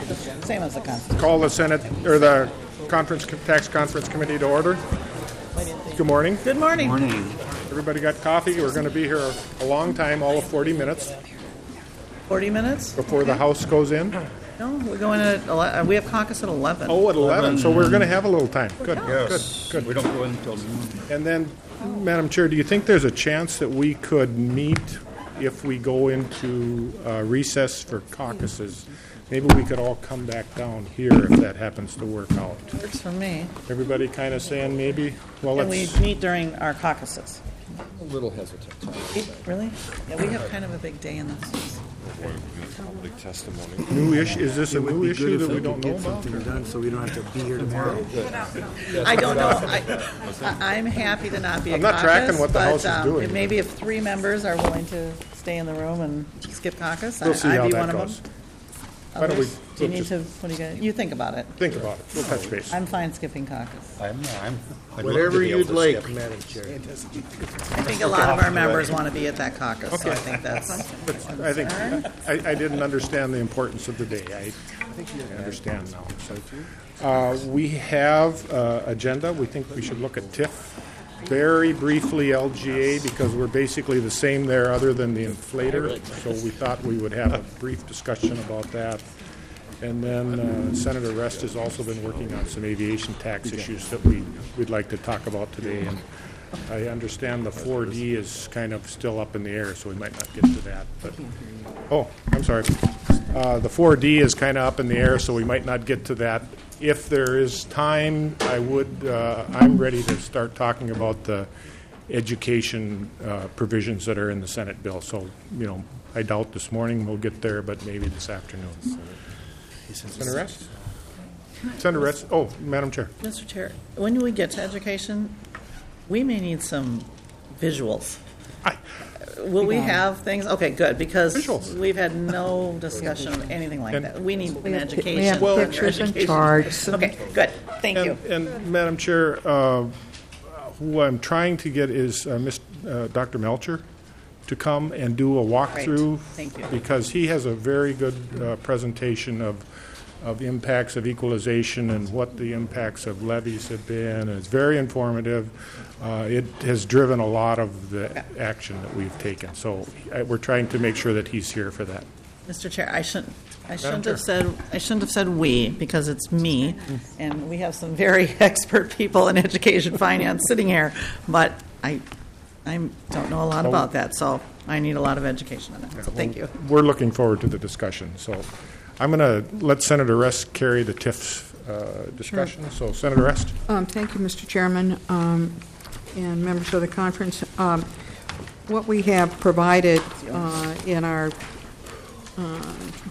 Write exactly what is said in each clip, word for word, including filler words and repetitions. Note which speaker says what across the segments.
Speaker 1: Same as the conference.
Speaker 2: Call the Senate or the conference tax conference committee to order. Good morning.
Speaker 1: Good morning.
Speaker 3: Morning.
Speaker 2: Everybody got coffee? We're going to be here a long time, all of forty minutes
Speaker 1: forty minutes?
Speaker 2: before the House goes in.
Speaker 1: No, we're going at ele- we have caucus at eleven.
Speaker 2: Oh, at eleven. So we're going to have a little time. Good.
Speaker 3: Yes.
Speaker 2: Good. Good.
Speaker 3: We don't go in until noon.
Speaker 2: And then, Madam Chair, do you think there's a chance that we could meet if we go into uh, recess for caucuses? Maybe we could all come back down here if that happens to work out.
Speaker 1: Works for me.
Speaker 2: Everybody kind of saying maybe? Well,
Speaker 1: And we
Speaker 2: let's.
Speaker 1: meet during our caucuses.
Speaker 3: A little hesitant.
Speaker 1: Really? Yeah, we have kind of a big day in this.
Speaker 4: Public testimony.
Speaker 2: New issue? Is this a new
Speaker 5: be
Speaker 2: issue
Speaker 5: good
Speaker 2: that
Speaker 5: if
Speaker 2: we
Speaker 5: we
Speaker 2: don't
Speaker 5: could
Speaker 2: know
Speaker 5: get
Speaker 2: about?
Speaker 5: something done so we don't have to be here tomorrow.
Speaker 1: I don't know. I, I- I'm happy to not be
Speaker 2: I'm
Speaker 1: a
Speaker 2: not
Speaker 1: caucus,
Speaker 2: tracking what the
Speaker 1: but,
Speaker 2: House is
Speaker 1: um,
Speaker 2: doing.
Speaker 1: if- maybe if three members are willing to stay in the room and skip caucus,
Speaker 2: We'll
Speaker 1: I-
Speaker 2: see
Speaker 1: I'd
Speaker 2: how
Speaker 1: be
Speaker 2: that
Speaker 1: one
Speaker 2: goes.
Speaker 1: of them.
Speaker 2: Why don't we-
Speaker 1: Others, do you
Speaker 2: we'll
Speaker 1: need to?
Speaker 2: just-
Speaker 1: What do you got? You think about it.
Speaker 2: Think about it. We'll touch base.
Speaker 1: I'm fine skipping caucus.
Speaker 3: I'm, I'm. I'd love to
Speaker 5: Whatever
Speaker 3: be able
Speaker 5: you'd
Speaker 3: to
Speaker 5: like,
Speaker 3: skip.
Speaker 5: Madam Chair.
Speaker 1: I think a lot of our members want to be at that caucus, so I think that's.
Speaker 2: I think, I, I didn't understand the importance of the day. I think I understand now. So, uh, we have uh, agenda. We think we should look at T I F. Very briefly, L G A, because we're basically the same there other than the inflator. So we thought we would have a brief discussion about that. And then uh, Senator Rest has also been working on some aviation tax issues that we, we'd like to talk about today. And I understand the four D is kind of still up in the air, so we might not get to that. But oh, I'm sorry. Uh, the four D is kind of up in the air, so we might not get to that. If there is time, I would. Uh, I'm ready to start talking about the education uh, provisions that are in the Senate bill. So you know, I doubt this morning we'll get there, but maybe this afternoon. Senator Rest? Senator Rest? Oh, Madam Chair.
Speaker 1: Mister Chair, when we get to education, we may need some visuals.
Speaker 2: I,
Speaker 1: Will we have things? Okay, good, because
Speaker 2: Visuals.
Speaker 1: we've had no discussion of anything like
Speaker 2: And-
Speaker 1: that. We need an
Speaker 6: have-
Speaker 1: education.
Speaker 6: we have
Speaker 1: Well,
Speaker 6: pictures and
Speaker 1: education.
Speaker 6: charts.
Speaker 1: Okay, good, thank you.
Speaker 2: and, and Madam Chair, uh, who I'm trying to get is uh, Miz uh, Doctor Melcher to come and do a walkthrough.
Speaker 1: Great. Thank you.
Speaker 2: Because he has a very good uh, presentation of of impacts of equalization and what the impacts of levies have been. And it's very informative. Uh, it has driven a lot of the action that we've taken. So I, we're trying to make sure that he's here for that.
Speaker 1: Mister Chair, I shouldn't, I shouldn't
Speaker 2: Chair.
Speaker 1: have said, I shouldn't have said "we" because it's me, and we have some very expert people in education finance sitting here, but I, I don't know a lot about that, so I need a lot of education on that. So thank you.
Speaker 2: We're looking forward to the discussion. So I'm going to let Senator Rest carry the T I F uh, discussion. So Senator Rest.
Speaker 6: Um, Thank you, Mister Chairman, um, and members of the conference. Um, What we have provided uh, in our uh,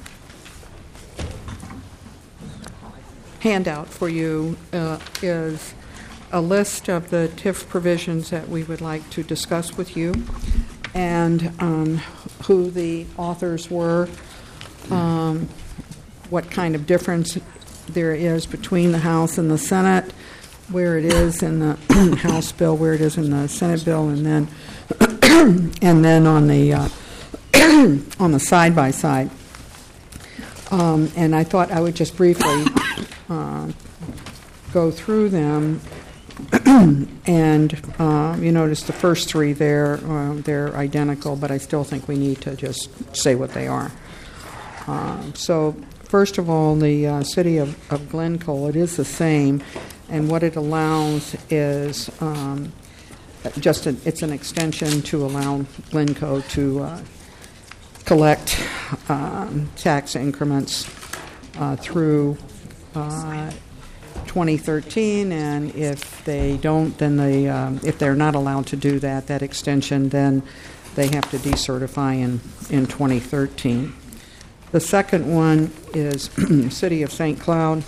Speaker 6: handout for you uh, is a list of the T I F provisions that we would like to discuss with you and um, who the authors were, um, what kind of difference there is between the House and the Senate, where it is in the House bill, where it is in the Senate bill, and then and then on the uh, on the side by side. Um, and I thought I would just briefly uh, go through them. And uh, you notice the first three there, uh, they're identical, but I still think we need to just say what they are. Uh, so first of all, the uh, city of, of Glencoe, it is the same, and what it allows is um, just a, it's an extension to allow Glencoe to uh, collect um, tax increments uh, through uh, twenty thirteen, and if they don't, then they um, if they're not allowed to do that, that extension, then they have to decertify in in twenty thirteen. The second one is City of Saint Cloud,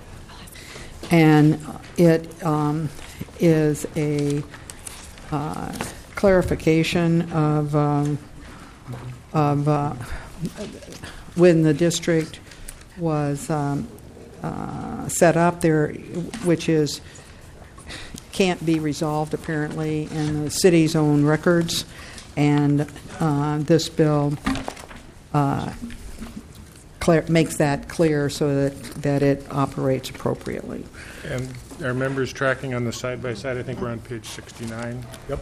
Speaker 6: and it um, is a uh, clarification of um, of uh, when the district was um, uh, set up there, which is can't be resolved apparently in the city's own records, and uh, this bill Uh, clar- makes that clear so that, that it operates appropriately.
Speaker 2: And our members tracking on the side-by-side, I think we're on page sixty-nine. Yep.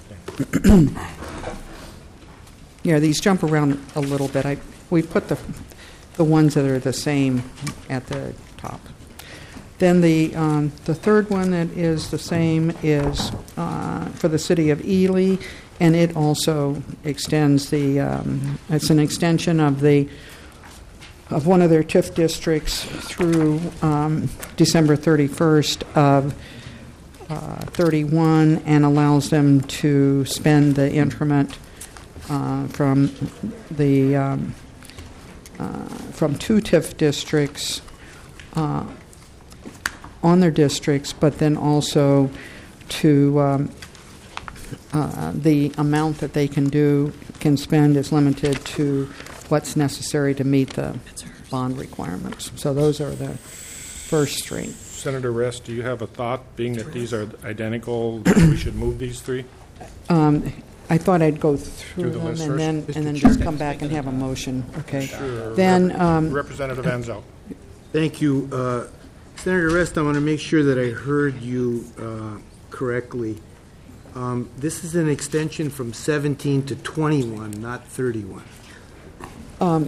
Speaker 6: Yeah, these jump around a little bit. I, we put the, the ones that are the same at the top. Then the, um, the third one that is the same is uh, for the city of Ely, and it also extends the, um, it's an extension of the, of one of their T I F districts through um, December thirty-first of uh, thirty-one, and allows them to spend the increment uh, from the, um, uh, from two T I F districts uh, on their districts, but then also to um, uh, the amount that they can do, can spend is limited to what's necessary to meet the bond requirements. So those are the first three.
Speaker 2: Senator Rest, do you have a thought, being that these are identical, that we should move these three?
Speaker 6: Um, I thought I'd go through
Speaker 2: Do the
Speaker 6: them
Speaker 2: list
Speaker 6: and
Speaker 2: first.
Speaker 6: then,
Speaker 2: Mister
Speaker 6: and then
Speaker 2: Chair.
Speaker 6: just come back and have a motion, okay?
Speaker 2: Sure.
Speaker 6: Then,
Speaker 2: Rep-
Speaker 6: um,
Speaker 2: Representative Anzel.
Speaker 5: Thank you. Uh, Senator Rest, I want to make sure that I heard you uh, correctly. Um, This is an extension from seventeen to twenty-one, not thirty-one.
Speaker 6: um,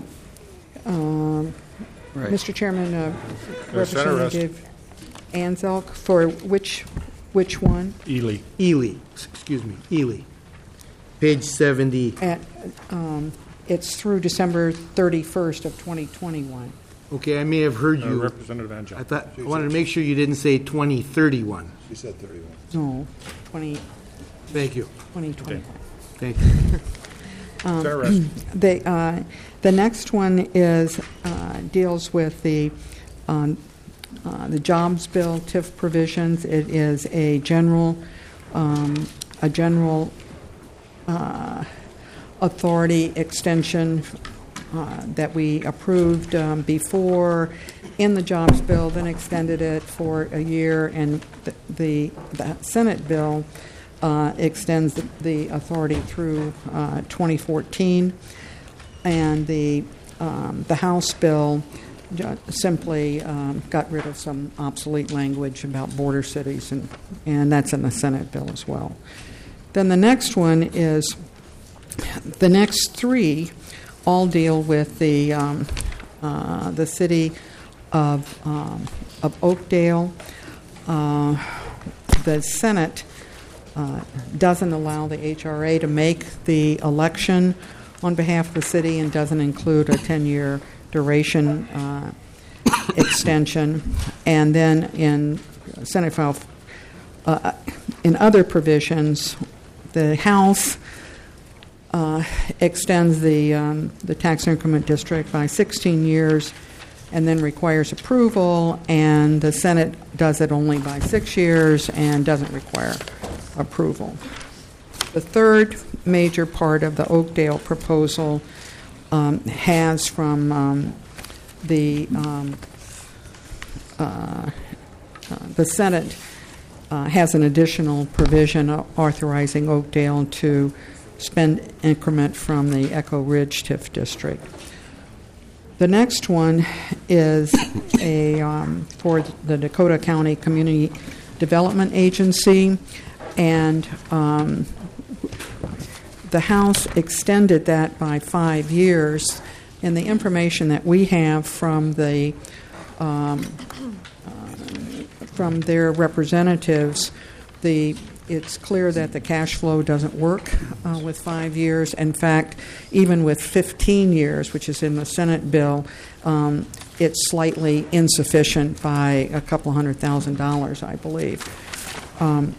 Speaker 6: um,
Speaker 3: Right.
Speaker 6: Mister Chairman, uh,
Speaker 2: Uh, Senator Rest.
Speaker 6: Representative Anzelk, for which, which one?
Speaker 2: Ely.
Speaker 5: Ely, excuse me, Ely. Page seventy.
Speaker 6: At, um, it's through December thirty-first of twenty twenty-one.
Speaker 5: Okay, I may have heard
Speaker 2: Uh,
Speaker 5: you.
Speaker 2: Representative
Speaker 5: I
Speaker 2: Anzel.
Speaker 5: thought, I wanted to make sure you didn't say twenty thirty-one.
Speaker 4: She said thirty-one.
Speaker 6: No, twenty,
Speaker 5: Thank you.
Speaker 6: twenty twenty.
Speaker 5: Thank you.
Speaker 2: Senator Rest.
Speaker 6: The, uh, the next one is, uh, deals with the, um, uh, the Jobs Bill T I F provisions. It is a general, um, a general uh, authority extension uh, that we approved um, before in the Jobs Bill, then extended it for a year, and the, the, the Senate bill Uh, extends the, the authority through uh, twenty fourteen, and the um, the House bill ju- simply um, got rid of some obsolete language about border cities, and, and that's in the Senate bill as well. Then the next one is the next three all deal with the um, uh, the city of um, of Oakdale. Uh, the Senate Uh, doesn't allow the H R A to make the election on behalf of the city, and doesn't include a ten-year duration uh, extension. And then in Senate file, uh, in other provisions, the House uh, extends the um, the tax increment district by sixteen years, and then requires approval, and the Senate does it only by six years and doesn't require approval. The third major part of the Oakdale proposal um, has from um, the um, uh, uh, the Senate uh, has an additional provision authorizing Oakdale to spend increment from the Echo Ridge T I F district. The next one is a um, for the Dakota County Community Development Agency, and um, the House extended that by five years. And the information that we have from the um, uh, from their representatives, the it's clear that the cash flow doesn't work uh, with five years. In fact, even with fifteen years, which is in the Senate bill, um, it's slightly insufficient by a couple hundred thousand dollars, I believe. Um,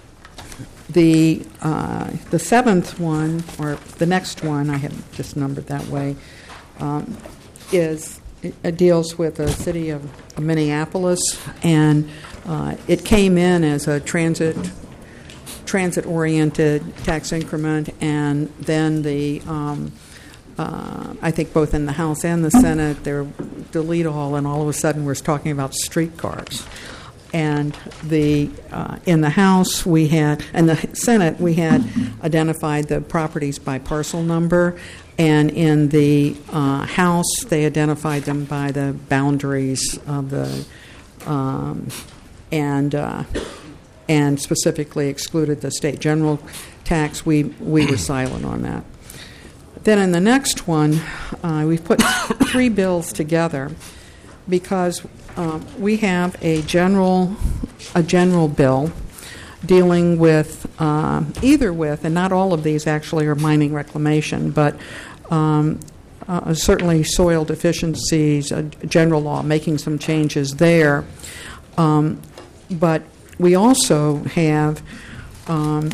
Speaker 6: the uh, the seventh one, or the next one, I have just numbered that way, um, is it deals with the city of Minneapolis, and uh, it came in as a transit. transit-oriented tax increment, and then the, um, uh, I think both in the House and the Senate, they're delete all, and all of a sudden we're talking about streetcars. And the uh, in the House we had, and the Senate we had identified the properties by parcel number, And in the uh, House, they identified them by the boundaries of the, um, and uh, and specifically excluded the state general tax. We we were silent on that. Then in the next one, uh, we've put three bills together because um, we have a general a general bill dealing with uh, either with, and not all of these actually are mining reclamation, but um, uh, certainly soil deficiencies, uh, general law, making some changes there. Um, but we also have, um,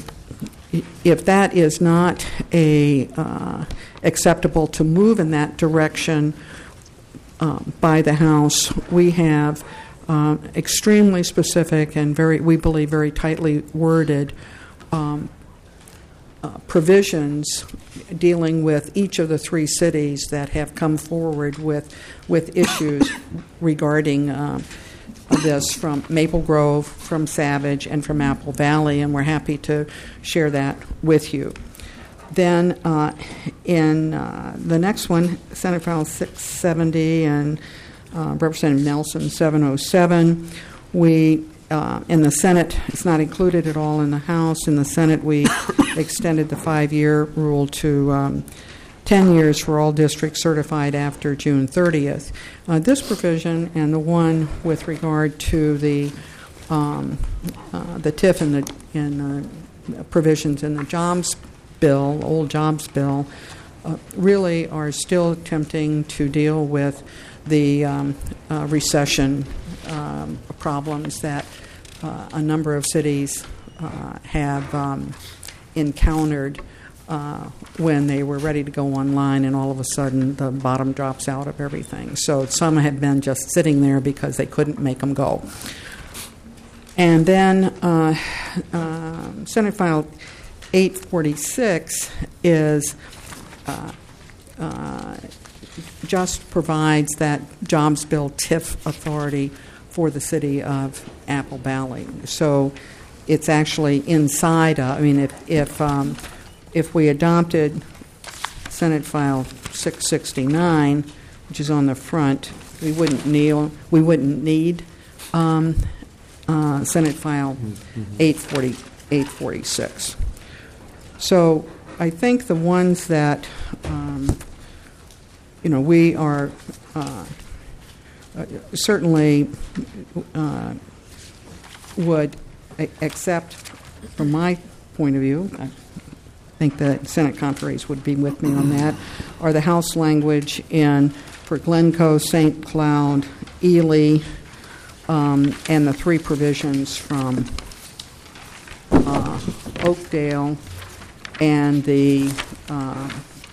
Speaker 6: if that is not a uh, acceptable to move in that direction uh, by the House, we have Uh, extremely specific and very, we believe, very tightly worded um, uh, provisions dealing with each of the three cities that have come forward with with issues regarding uh, this, from Maple Grove, from Savage, and from Apple Valley, and we're happy to share that with you. Then uh, in uh, the next one, Senate File six seventy and Uh, Representative Nelson seven oh seven. We, uh, in the Senate, it's not included at all in the House. In the Senate, we extended the five-year rule to um, ten years for all districts certified after June thirtieth. Uh, this provision and the one with regard to the um, uh, the T I F and the and, uh, provisions in the jobs bill, old jobs bill, uh, really are still attempting to deal with the um, uh, recession um, problems that uh, a number of cities uh, have um, encountered uh, when they were ready to go online, and all of a sudden the bottom drops out of everything. So some have been just sitting there because they couldn't make them go. And then uh, uh, Senate File eight forty-six is uh, uh, just provides that jobs bill T I F authority for the city of Apple Valley. So it's actually inside of, I mean, if if um, if we adopted Senate File six sixty-nine, which is on the front, we wouldn't need we wouldn't need um, uh, Senate File eight forty, eight forty-six. So I think the ones that um, you know, we are uh, uh, certainly uh, would a- accept, from my point of view, I think the Senate conferees would be with me on that, are the House language in for Glencoe, Saint Cloud, Ely, um, and the three provisions from uh, Oakdale and the uh,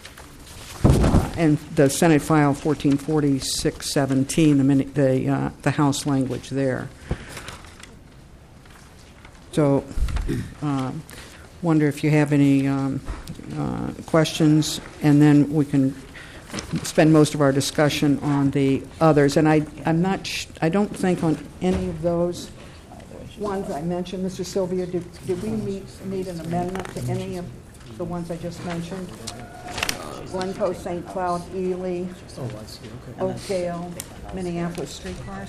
Speaker 6: and the Senate File fourteen forty, six seventeen, the, minute, the, uh, the House language there. So, uh, wonder if you have any um, uh, questions, and then we can spend most of our discussion on the others. And I, I'm not, sh- I don't think on any of those ones I mentioned, Mister Sylvia, did, did we meet, need an amendment to any of the ones I just mentioned? Glencoe, Saint Cloud, Ely, oh, I see. Okay. Oakdale, Minneapolis streetcars.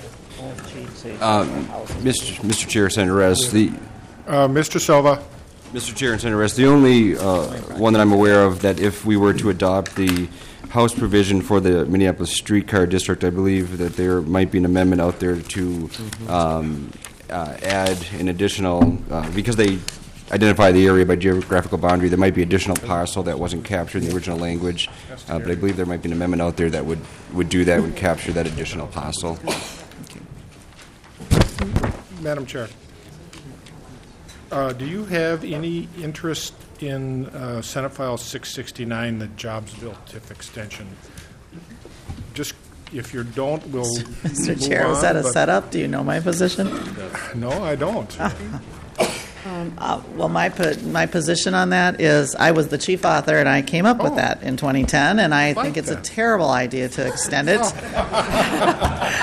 Speaker 7: Um, Mister Mister Chair, Senator Rez, the
Speaker 2: Uh, Mister Silva?
Speaker 7: Mister Chair and Senator Rez, the only uh, one that I'm aware of that if we were to adopt the House provision for the Minneapolis streetcar district, I believe that there might be an amendment out there to um, uh, add an additional, uh, because they identify the area by geographical boundary, there might be additional parcel that wasn't captured in the original language, uh, but I believe there might be an amendment out there that would, would do that, would capture that additional parcel.
Speaker 2: Madam Chair, uh, do you have any interest in uh, Senate File six sixty-nine, the Jobs Bill T I F extension? Just, if you don't, we'll
Speaker 1: Mister
Speaker 2: move
Speaker 1: Chair, is
Speaker 2: on,
Speaker 1: that a
Speaker 2: but-
Speaker 1: setup? Do you know my position?
Speaker 2: No, I don't.
Speaker 1: Uh, well, my po- my position on that is I was the chief author, and I came up with
Speaker 2: Oh.
Speaker 1: that in twenty ten, and I
Speaker 2: Like
Speaker 1: think it's
Speaker 2: that.
Speaker 1: a terrible idea to extend it.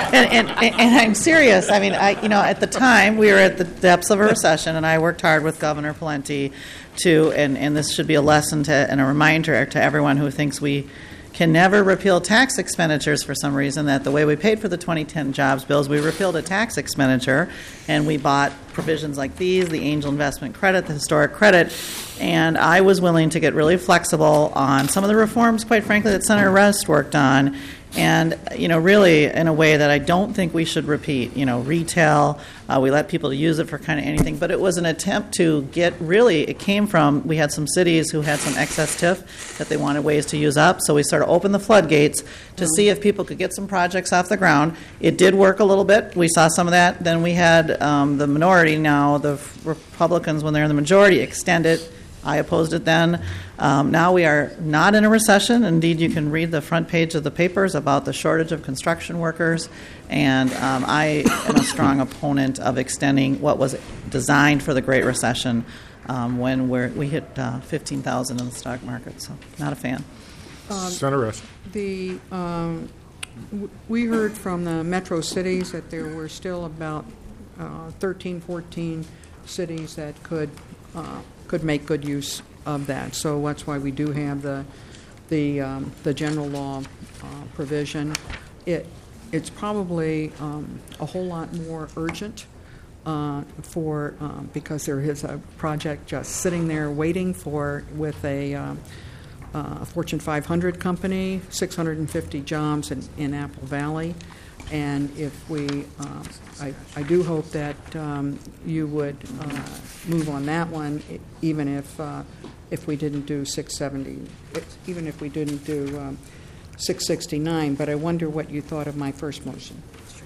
Speaker 1: and, and, and I'm serious. I mean, I, you know, at the time, we were at the depths of a recession, and I worked hard with Governor Pawlenty to, and, and this should be a lesson to, and a reminder to everyone who thinks we can never repeal tax expenditures for some reason, that the way we paid for the twenty ten jobs bills, we repealed a tax expenditure, and we bought provisions like these, the angel investment credit, the historic credit, and I was willing to get really flexible on some of the reforms, quite frankly, that Senator Rest worked on, and, you know, really in a way that I don't think we should repeat. You know, retail, uh, we let people use it for kind of anything, but it was an attempt to get really, it came from, we had some cities who had some excess T I F that they wanted ways to use up, so we sort of opened the floodgates to see if people could get some projects off the ground. It did work a little bit. We saw some of that. Then we had um, the minority now, the Republicans, when they're in the majority, extend it. I opposed it then. Um, now we are not in a recession. Indeed, you can read the front page of the papers about the shortage of construction workers. And um, I am a strong opponent of extending what was designed for the Great Recession um, when we're, we hit uh, fifteen thousand in the stock market. So, not a fan.
Speaker 2: Senator Rest.
Speaker 6: The, um, w- we heard from the metro cities that there were still about uh, thirteen, fourteen cities that could uh, could make good use of that. So that's why we do have the the um, the general law uh, provision. It it's probably um, a whole lot more urgent uh, for um, because there is a project just sitting there waiting for with a. Um, Uh, a Fortune five hundred company, six hundred fifty jobs in, in Apple Valley. And if we, um, I, I do hope that um, you would uh, move on that one, e- even if uh, if we didn't do six seventy, even if we didn't do um, six sixty-nine. But I wonder what you thought of my first motion.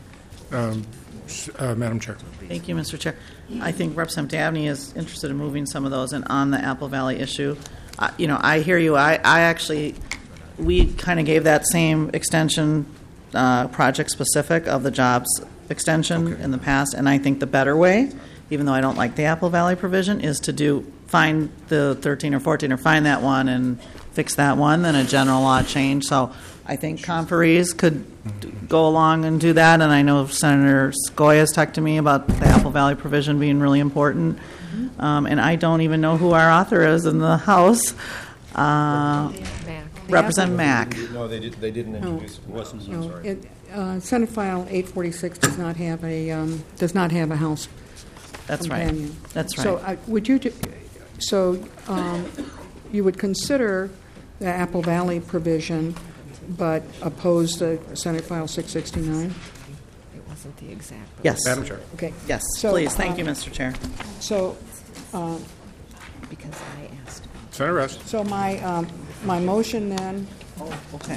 Speaker 2: Um, s- uh, Madam Chair.
Speaker 1: Thank you, Mister Chair. I think Representative Dabney is interested in moving some of those, and on the Apple Valley issue, uh, you know, I hear you. I, I actually, we kind of gave that same extension, uh, project specific of the jobs extension in the past, and I think the better way, even though I don't like the Apple Valley provision, is to do find the thirteen or fourteen or find that one and fix that one, then a general law change. So I think conferees could d- go along and do that, and I know Senator Scoy has talked to me about the Apple Valley provision being really important. Um, and I don't even know who our author is in the House. Uh, Representative Mack.
Speaker 3: No, they did, they didn't introduce it. It wasn't, I'm
Speaker 6: No,
Speaker 3: sorry.
Speaker 6: it, uh, Senate File eight forty-six does not have a um, does not have a House
Speaker 1: That's right.
Speaker 6: companion.
Speaker 1: That's right.
Speaker 6: So uh, would you do, so um, you would consider the Apple Valley provision, but oppose the Senate File six sixty-nine?
Speaker 8: It wasn't the exact.
Speaker 1: Yes.
Speaker 2: Madam Chair.
Speaker 6: Okay.
Speaker 1: Yes,
Speaker 6: So,
Speaker 1: please. Thank
Speaker 6: uh,
Speaker 1: you, Mister Chair.
Speaker 6: So, uh,
Speaker 8: Because I asked.
Speaker 2: Senator Rest.
Speaker 6: so my um, my motion then
Speaker 1: Okay.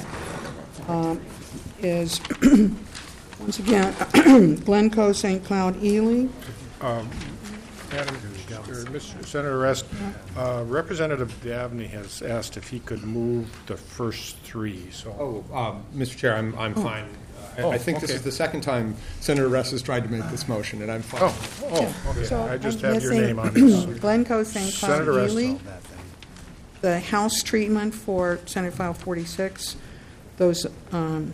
Speaker 6: is once again Glencoe, Saint Cloud, Ely.
Speaker 2: Madam or Mister Senator Rest, uh, Representative Dabney has asked if he could move the first three. So,
Speaker 3: Oh, um, Mister Chair, I'm, I'm fine. Uh, I- I think this
Speaker 2: okay.
Speaker 3: is the second time Senator Rest has tried to make this motion, and I'm fine.
Speaker 2: oh, oh, okay.
Speaker 6: So
Speaker 2: I just
Speaker 6: I'm
Speaker 2: have your
Speaker 6: missing
Speaker 2: name on this.
Speaker 6: Glencoe, Saint Cloud,
Speaker 2: Senator Rest.
Speaker 6: Ely. The House treatment for Senate File forty-six, those um,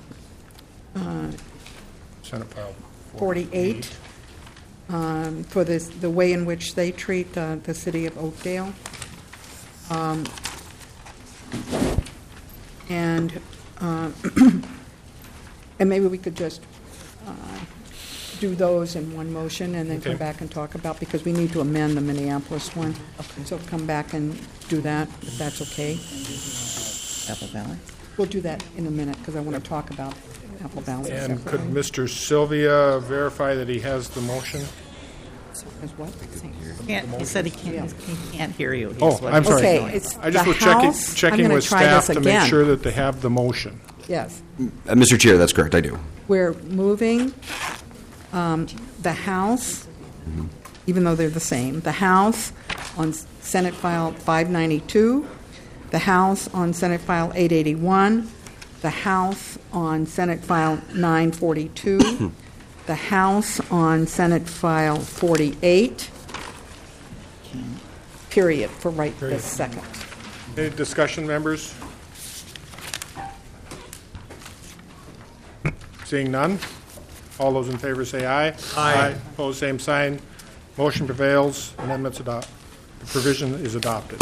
Speaker 2: Senate File
Speaker 6: forty-eight, um, for this, the way in which they treat uh, the city of Oakdale. Um, And, uh, and maybe we could just uh, do those in one motion and then come
Speaker 2: Okay.
Speaker 6: back and talk about, because we need to amend the Minneapolis one. So come back and do that, if that's okay.
Speaker 1: Apple Valley.
Speaker 6: We'll do that in a minute, because I want to talk about Apple Valley
Speaker 2: And could
Speaker 6: separately.
Speaker 2: Mister Sylvia verify that he has the motion?
Speaker 6: As what?
Speaker 1: Can't, he said he can't, he can't hear you.
Speaker 2: Oh,
Speaker 1: He's what
Speaker 2: I'm
Speaker 1: he's
Speaker 2: sorry.
Speaker 6: Okay,
Speaker 1: doing.
Speaker 6: it's
Speaker 2: I just
Speaker 6: the
Speaker 2: was checking,
Speaker 6: House. I'm
Speaker 2: checking
Speaker 6: gonna
Speaker 2: with
Speaker 6: try
Speaker 2: staff
Speaker 6: this
Speaker 2: to make
Speaker 6: again.
Speaker 2: sure that they have the motion.
Speaker 6: Yes.
Speaker 7: Uh, Mister Chair, that's correct, I do.
Speaker 6: We're moving um, the House, even though they're the same, the House on Senate File five ninety-two, the House on Senate File eight eighty-one, the House on Senate File nine forty-two, the House on Senate File forty-eight, period, for right this second.
Speaker 2: Any discussion, members? Seeing none, All those in favor say aye. Aye. Opposed, same sign. Motion prevails. Amendments adopt. The provision is adopted.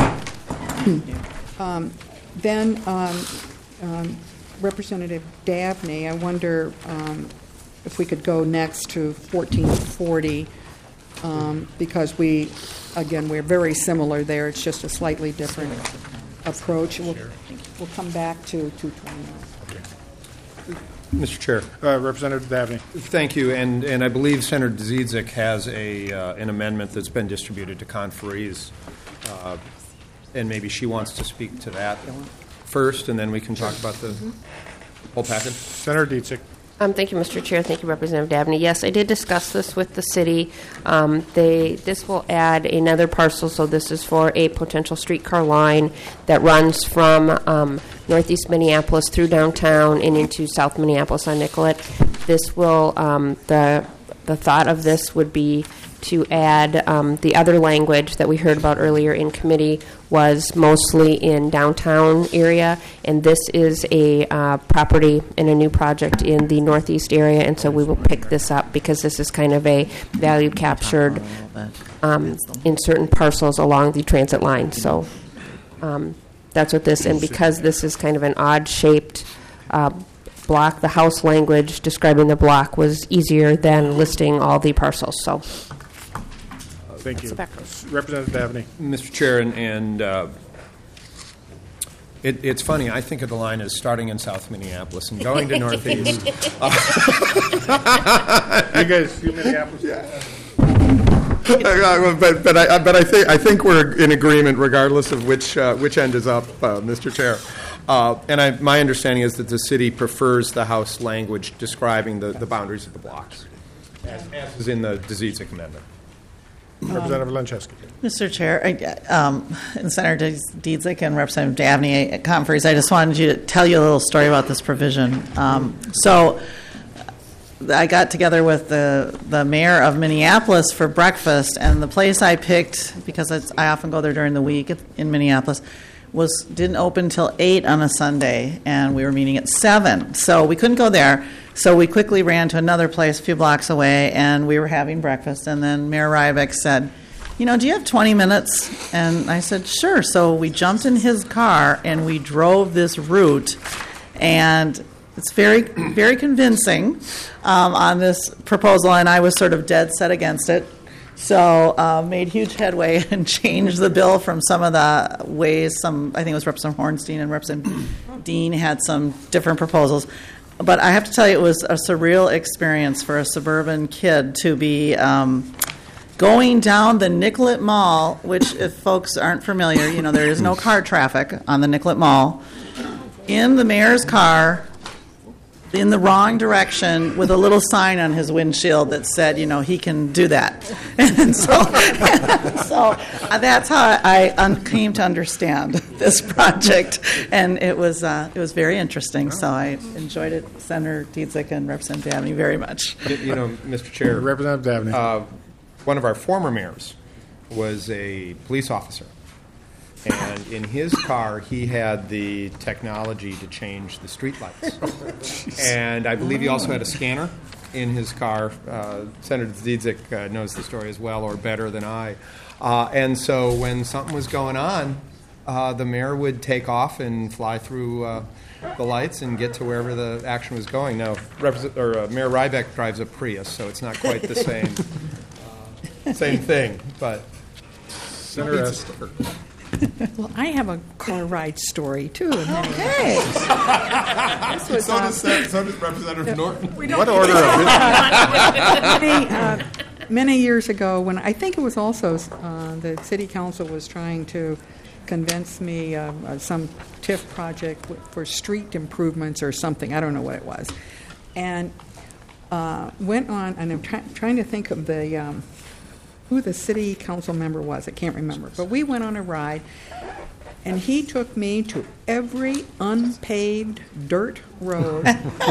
Speaker 6: Then um, um, Representative Dabney, I wonder um, if we could go next to fourteen forty, um, because we, again, we're very similar there. It's just a slightly different approach. We'll, we'll come back to two twenty-nine.
Speaker 3: Mister Chair.
Speaker 2: Uh, Representative Dabney.
Speaker 3: Thank you, and, and I believe Senator Dziedzic has a, uh, an amendment that's been distributed to conferees, uh, and maybe she wants to speak to that first, and then we can talk about the whole package.
Speaker 2: Senator Dziedzic.
Speaker 9: Um, thank you, Mister Chair. Thank you, Representative Dabney. Yes, I did discuss this with the city. Um, they this will add another parcel, so this is for a potential streetcar line that runs from um, northeast Minneapolis through downtown and into South Minneapolis on Nicollet. This will um, the the thought of this would be to add um, the other language that we heard about earlier in committee was mostly in downtown area, and this is a uh, property in a new project in the northeast area, and so we will pick this up because this is kind of a value captured um, in certain parcels along the transit line. So um, that's what this, and because this is kind of an odd-shaped uh, block, the house language describing the block was easier than listing all the parcels. So.
Speaker 2: Thank you. Representative Dabney.
Speaker 3: Mister Chair, and, and uh, it, it's funny, I think of the line as starting in South Minneapolis and going to Northeast.
Speaker 2: You guys, you Minneapolis?
Speaker 3: Yeah. but but I but I think I think we're in agreement regardless of which uh, which end is up, uh, Mister Chair. Uh, and I, my understanding is that the city prefers the House language describing the, the boundaries of the blocks, as, as is in the Dziedzic amendment.
Speaker 2: Representative Lenczewski.
Speaker 1: Mister Chair, I, um, and Senator Dziedzic and Representative Dabney at conference, I just wanted you to tell you a little story about this provision. Um, so I got together with the, the mayor of Minneapolis for breakfast, and the place I picked, because it's, I often go there during the week in Minneapolis, was didn't open till eight on a Sunday, and we were meeting at seven. So we couldn't go there. So we quickly ran to another place a few blocks away, and we were having breakfast. And then Mayor Rybeck said, you know, do you have twenty minutes? And I said, sure. So we jumped in his car, and we drove this route. And it's very, very convincing um, on this proposal, and I was sort of dead set against it. So uh, made huge headway and changed the bill from some of the ways. Some, I think it was Representative Hornstein and Representative Dean had some different proposals. But I have to tell you, it was a surreal experience for a suburban kid to be um, going down the Nicollet Mall, which, if folks aren't familiar, you know, there is no car traffic on the Nicollet Mall, in the mayor's car, in the wrong direction, with a little sign on his windshield that said, you know, he can do that. And so, so that's how I un- came to understand this project, and it was uh, it was very interesting. So I enjoyed it, Senator Dziedzic and Representative Dabney, very much.
Speaker 3: You know, Mister Chair,
Speaker 2: Representative Dabney.
Speaker 3: Uh, one of our former mayors was a police officer. And in his car, he had the technology to change the streetlights. And I believe he also had a scanner in his car. Uh, Senator Dziedzic uh, knows the story as well, or better than I. Uh, and so when something was going on, uh, the mayor would take off and fly through uh, the lights and get to wherever the action was going. Now, Represent- or, uh, Mayor Rybeck drives a Prius, so it's not quite the same uh, same thing. But
Speaker 2: Senator Esther.
Speaker 6: Well, I have a car ride story, too.
Speaker 1: Okay.
Speaker 6: This was,
Speaker 3: so,
Speaker 6: um,
Speaker 3: does, so does Representative Norton.
Speaker 2: What order of business?
Speaker 6: many, uh, many years ago, when I think it was also uh, the city council was trying to convince me of uh, some T I F project w- for street improvements or something. I don't know what it was. And uh, went on, and I'm try- trying to think of the... Um, who the city council member was. I can't remember. But we went on a ride, and he took me to every unpaved dirt road,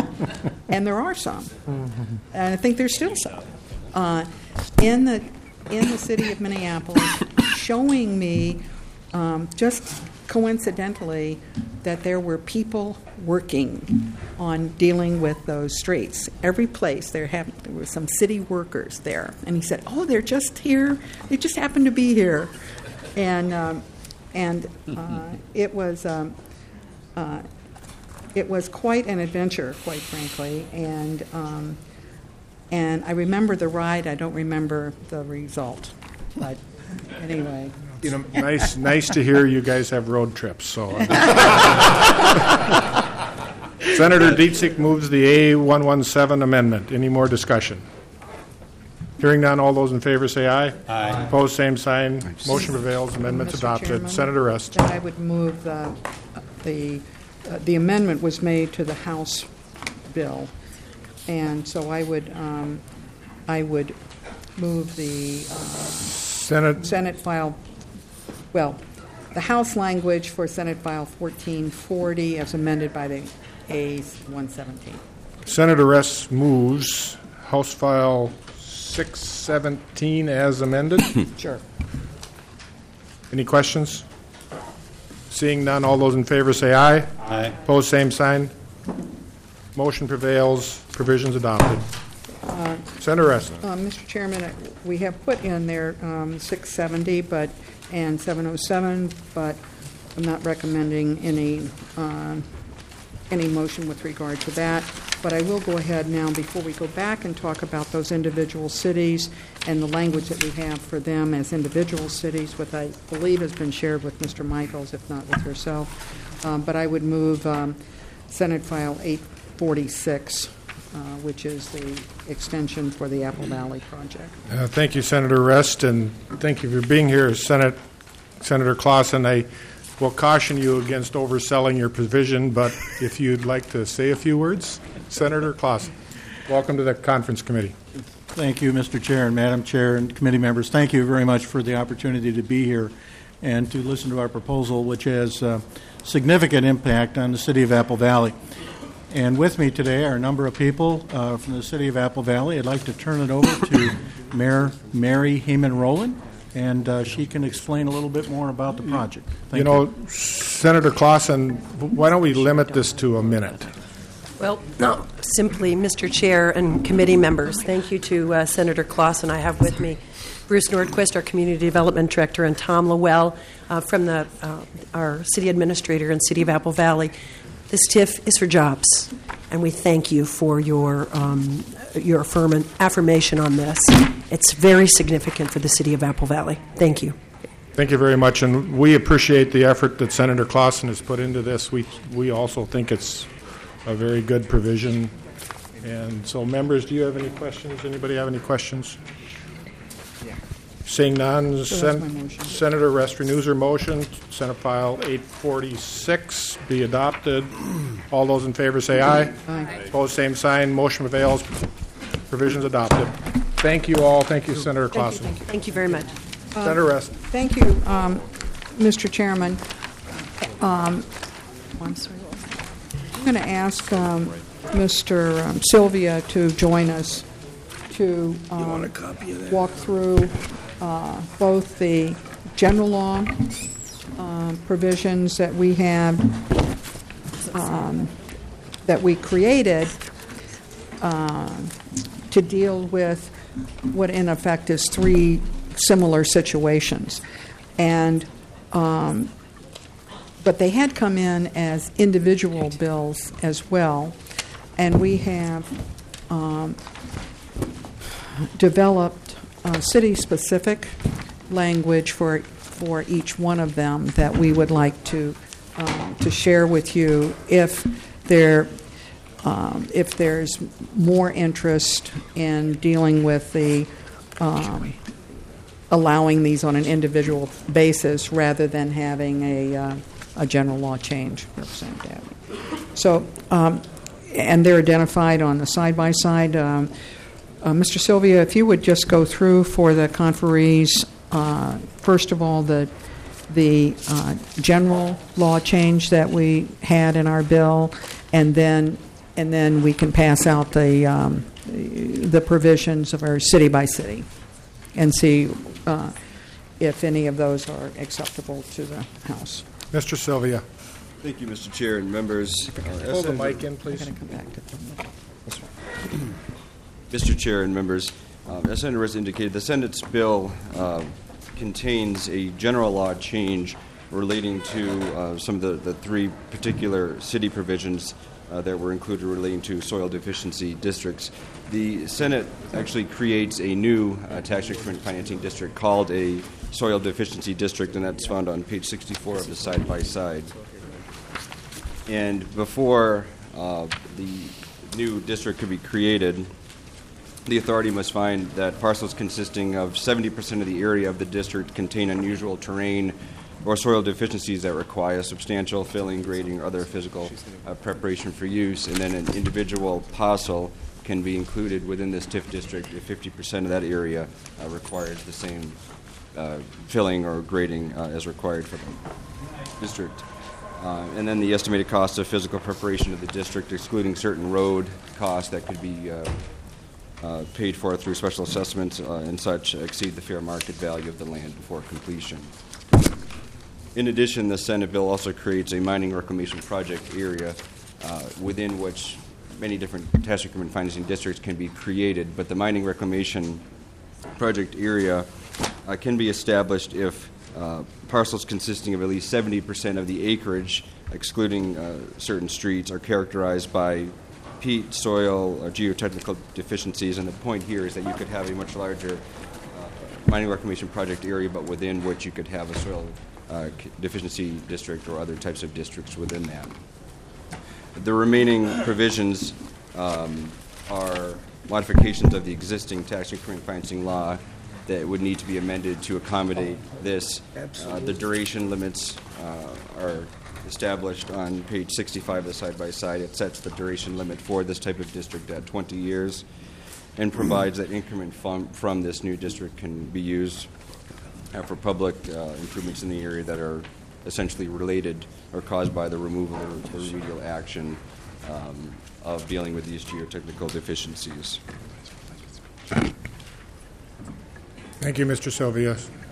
Speaker 6: and there are some, and I think there's still some, uh, in the in the city of Minneapolis, showing me um, just coincidentally that there were people working on dealing with those streets. Every place there, have, there were some city workers there. And he said, oh, they're just here. They just happen to be here. And, um, and uh, it was... Um, uh, It was quite an adventure, quite frankly, and um, and I remember the ride. I don't remember the result, but anyway.
Speaker 2: You know, nice, nice to hear you guys have road trips. So, Senator Dietzig moves the A one seventeen amendment. Any more discussion? Hearing none, all those in favor say aye. Aye. Opposed, same sign. Motion prevails. Amendment's
Speaker 6: Mister
Speaker 2: adopted.
Speaker 6: Chairman,
Speaker 2: Senator Rest.
Speaker 6: Then I would move the the. Uh, the amendment was made to the House bill, and so I would um, I would move the uh,
Speaker 2: Senate
Speaker 6: Senate file. Well, the House language for Senate File fourteen forty as amended by the A one seventeen.
Speaker 2: Senator Rest moves House File six seventeen as amended.
Speaker 6: Sure.
Speaker 2: Any questions? Seeing none, all those in favor say aye. Aye. Opposed, same sign. Motion prevails. Provisions adopted.
Speaker 6: Uh,
Speaker 2: Senator Rest.
Speaker 6: uh, Mister Chairman, uh, we have put in there um, six seventy, but and seven oh seven, but I'm not recommending any uh, any motion with regard to that. But I will go ahead now, before we go back and talk about those individual cities and the language that we have for them as individual cities, which I believe has been shared with Mister Michaels, if not with herself. Um, but I would move um, Senate File eight forty-six, uh, which is the extension for the Apple Valley project.
Speaker 2: Uh, thank you, Senator Rest, and thank you for being here, Senate Senator Clausen. I will caution you against overselling your provision, but if you'd like to say a few words, Senator Clausen. Welcome to the conference committee.
Speaker 10: Thank you, Mister Chair and Madam Chair and committee members. Thank you very much for the opportunity to be here and to listen to our proposal, which has uh, significant impact on the city of Apple Valley. And with me today are a number of people uh, from the city of Apple Valley. I'd like to turn it over to Mayor Mary Heeman Rowland, and uh, she can explain a little bit more about the project. Thank
Speaker 2: you know, you. Senator Clausen, why don't we limit this to a minute?
Speaker 11: Well, no, simply, Mister Chair and committee members, thank you to uh, Senator Clausen. I have with me Bruce Nordquist, our Community Development Director, and Tom Lowell uh, from the uh, our City Administrator in City of Apple Valley. This T I F is for jobs, and we thank you for your um, your affirm- affirmation on this. It's very significant for the City of Apple Valley. Thank you.
Speaker 2: Thank you very much, and we appreciate the effort that Senator Clausen has put into this. We we also think it's a very good provision. And so, members, do you have any questions? Anybody have any questions? Yeah. Seeing none,
Speaker 6: So
Speaker 2: Sen- Senator Rest renews her motion. Senate File eight forty-six be adopted. All those in favor say aye.
Speaker 6: Aye.
Speaker 2: Opposed, same sign. Motion prevails. Provisions adopted. Thank you all. Thank you, Senator Clausen.
Speaker 11: Thank you, thank you. Thank you very much.
Speaker 6: Uh,
Speaker 2: Senator Rest.
Speaker 6: Thank you, um, Mister Chairman. Um, I'm sorry. I'm going to ask um, Mister Um, Sylvia to join us to um, walk through uh, both the general law uh, provisions that we have, um, that we created uh, to deal with what in effect is three similar situations. And um, but they had come in as individual bills as well, and we have um, developed uh, city-specific language for for each one of them that we would like to um, to share with you if there um, if there's more interest in dealing with the um, allowing these on an individual basis rather than having a uh, a general law change, Representative Dabney. So, um, and they're identified on the side-by-side. Um, uh, Mister Sylvia, if you would just go through for the conferees, uh, first of all, the the uh, general law change that we had in our bill, and then and then we can pass out the um, the provisions of our city by city, and see uh, if any of those are acceptable to the House.
Speaker 2: Mister Sylvia.
Speaker 7: Thank you, Mister Chair and members. Uh,
Speaker 2: Hold the
Speaker 7: as-
Speaker 2: mic in, please.
Speaker 1: I'm going to come back to them.
Speaker 7: Mister Chair and members, uh, as Senator Rist indicated, the Senate's bill uh, contains a general law change relating to uh, some of the, the three particular city provisions uh, that were included relating to soil deficiency districts. The Senate actually creates a new uh, tax increment financing district called a soil deficiency district, and that's found on page sixty-four of the side-by-side. And before uh, the new district could be created, the authority must find that parcels consisting of seventy percent of the area of the district contain unusual terrain or soil deficiencies that require substantial filling, grading, or other physical uh, preparation for use, and then an individual parcel can be included within this T I F district if fifty percent of that area uh, requires the same uh, filling or grading uh, as required for the district. Uh, and then the estimated cost of physical preparation of the district, excluding certain road costs that could be uh, uh, paid for through special assessments uh, and such, exceed the fair market value of the land before completion. In addition, the Senate bill also creates a mining reclamation project area uh, within which many different tax increment financing districts can be created, but the mining reclamation project area uh, can be established if uh, parcels consisting of at least seventy percent of the acreage, excluding uh, certain streets, are characterized by peat, soil, or geotechnical deficiencies. And the point here is that you could have a much larger uh, mining reclamation project area, but within which you could have a soil uh, deficiency district or other types of districts within that. The remaining provisions um, are modifications of the existing tax increment financing law that would need to be amended to accommodate this. Uh, the duration limits uh, are established on page sixty-five of the side-by-side. It sets the duration limit for this type of district at twenty years and provides that increment from, from this new district can be used uh, for public uh, improvements in the area that are essentially related or caused by the removal or remedial action um, of dealing with these geotechnical deficiencies.
Speaker 2: Thank you, Mister Sylvia.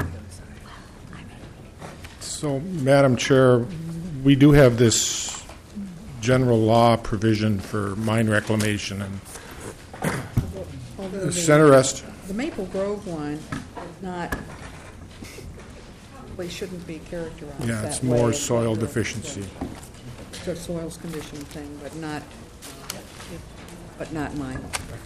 Speaker 2: So, Madam Chair, we do have this general law provision for mine reclamation, and
Speaker 6: Although the-
Speaker 2: Senator Rest.
Speaker 6: The Maple Grove one is not, we shouldn't be characterized that way.
Speaker 2: Yeah, it's more
Speaker 6: It's
Speaker 2: soil
Speaker 6: like a-
Speaker 2: deficiency.
Speaker 6: It's a soils condition thing, but not, but not mine.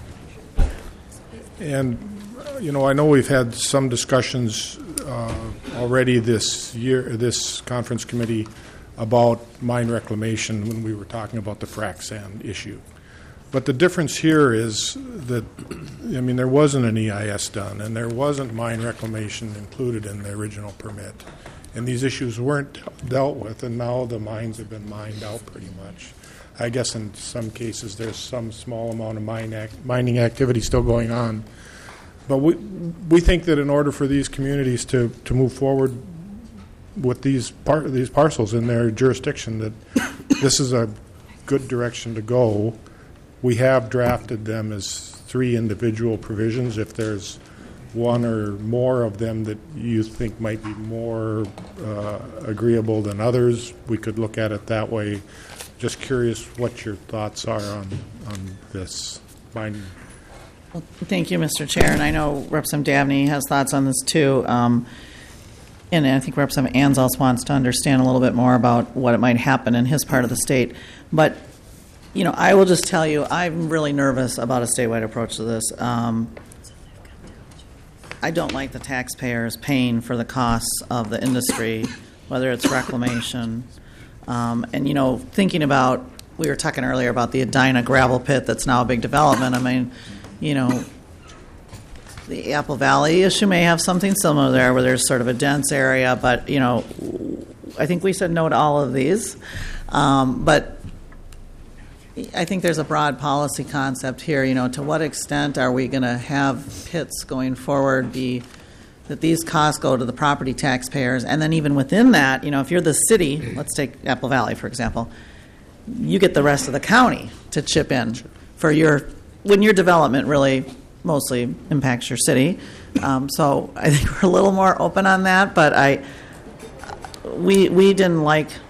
Speaker 2: And, uh, you know, I know we've had some discussions uh, already this year, this conference committee, about mine reclamation when we were talking about the frac sand issue. But the difference here is that, I mean, there wasn't an E I S done, and there wasn't mine reclamation included in the original permit. And these issues weren't dealt with, and now the mines have been mined out pretty much. I guess in some cases there's some small amount of mine ac- mining activity still going on. But we we think that in order for these communities to, to move forward with these par- these parcels in their jurisdiction, that this is a good direction to go. We have drafted them as three individual provisions. If there's one or more of them that you think might be more uh, agreeable than others, we could look at it that way. Just curious what your thoughts are on, on this. Mine.
Speaker 1: Well, thank you, Mister Chair, and I know Representative Dabney has thoughts on this too. Um, and I think Representative Anzels wants to understand a little bit more about what it might happen in his part of the state. But, you know, I will just tell you, I'm really nervous about a statewide approach to this. Um, I don't like the taxpayers paying for the costs of the industry, whether it's reclamation. Um, and, you know, thinking about, we were talking earlier about the Edina gravel pit that's now a big development. I mean, you know, the Apple Valley issue may have something similar there where there's sort of a dense area, but, you know, I think we said no to all of these. Um, but I think there's a broad policy concept here. You know, to what extent are we going to have pits going forward be that these costs go to the property taxpayers, and then even within that, you know, if you're the city, let's take Apple Valley for example, you get the rest of the county to chip in for your when your development really mostly impacts your city. Um, so I think we're a little more open on that, but I we we didn't like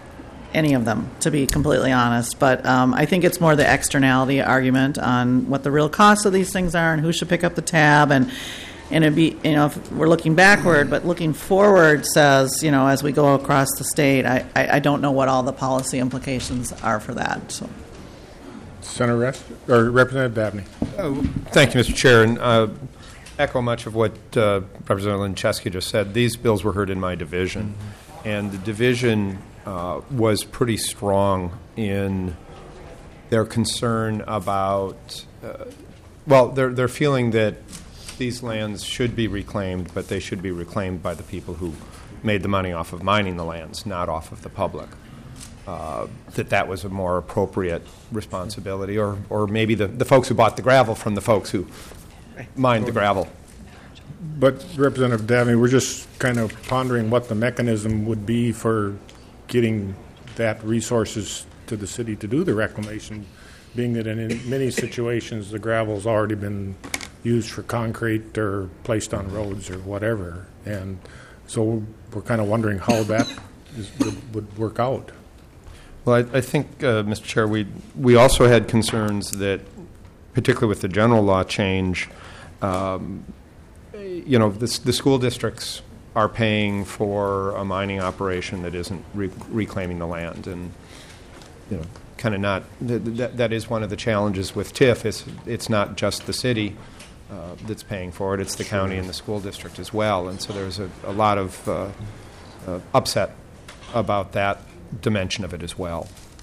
Speaker 1: any of them, to be completely honest. But um, I think it's more the externality argument on what the real costs of these things are and who should pick up the tab. And, and it'd be, you know, if we're looking backward, but looking forward says, you know, as we go across the state, I, I, I don't know what all the policy implications are for that. So,
Speaker 2: Senator Rest, or Representative Dabney.
Speaker 3: Oh, thank you, Mister Chair, and uh, echo much of what uh, Representative Lincheski just said. These bills were heard in my division, mm-hmm. and the division uh, was pretty strong in their concern about, uh, well, they're, they're feeling that these lands should be reclaimed, but they should be reclaimed by the people who made the money off of mining the lands, not off of the public. Uh, that that was a more appropriate responsibility, or, or maybe the, the folks who bought the gravel from the folks who mined the gravel.
Speaker 2: But, Representative Dabney, we're just kind of pondering what the mechanism would be for getting that resources to the city to do the reclamation, being that in many situations the gravel's already been used for concrete or placed on roads or whatever. And so we're kind of wondering how that is, would, would work out.
Speaker 3: Well, I, I think, uh, Mister Chair, we we also had concerns that, particularly with the general law change, um, you know, the, the school districts are paying for a mining operation that isn't re- reclaiming the land, and you know, kind of not. Th- that that is one of the challenges with TIF. It's it's not just the city uh, that's paying for it; it's the county and the school district as well. And so there's a, a lot of uh, uh, upset about that dimension of it as well.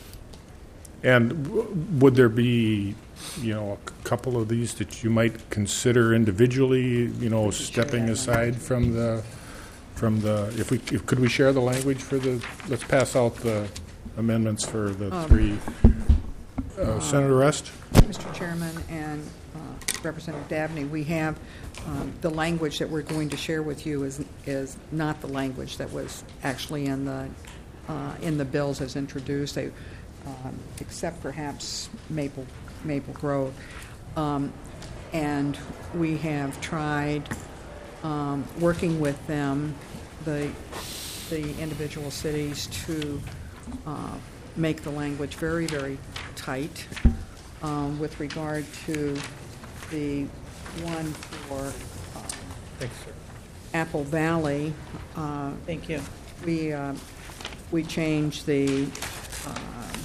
Speaker 2: And w- would there be, you know, a couple of these that you might consider individually, you know, stepping aside from the, from the, if we, if, could we share the language for the, let's pass out the amendments for the
Speaker 6: Um,
Speaker 2: three. Uh, Senator Rest?
Speaker 6: Mister Chairman and uh, Representative Dabney, we have um, the language that we're going to share with you is is not the language that was actually in the uh, in the bills as introduced. They, um, except perhaps Maple Maple Grove, um, and we have tried um, working with them, the the individual cities, to uh, make the language very, very tight um, with regard to the one for uh,
Speaker 2: Thanks, sir.
Speaker 6: Apple Valley. Uh,
Speaker 1: thank you.
Speaker 6: We uh, we changed the uh,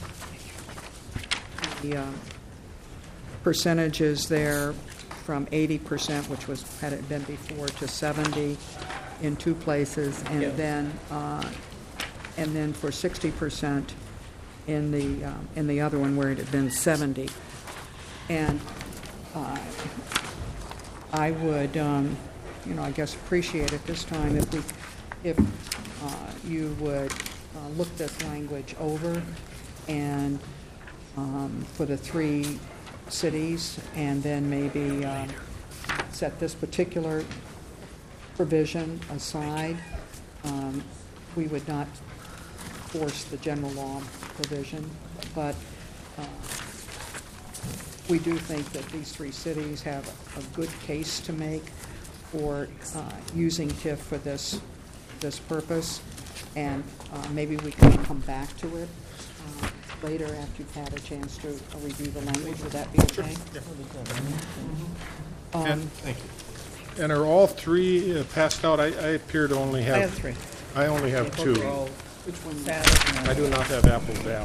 Speaker 6: the uh, percentages there from eighty percent, which was had it been before, to seventy in two places, and
Speaker 1: Yeah.
Speaker 6: then uh, and then for sixty percent in the uh, in the other one where it had been seventy. And uh, I would, um, you know, I guess appreciate at this time if we, if uh, you would uh, look this language over, and um, for the three cities, and then maybe um, set this particular provision aside. Um, we would not force the general law provision, but uh, we do think that these three cities have a good case to make for uh, using TIF for this this purpose, and uh, maybe we can come back to it uh, later after you've had a chance to uh, review the language. Would that be okay? Um,
Speaker 2: And, thank you. And are all three uh, passed out? I, I appear to only have.
Speaker 1: I have three.
Speaker 2: I only have two.
Speaker 6: Which one?
Speaker 2: I do not have Apple Valley.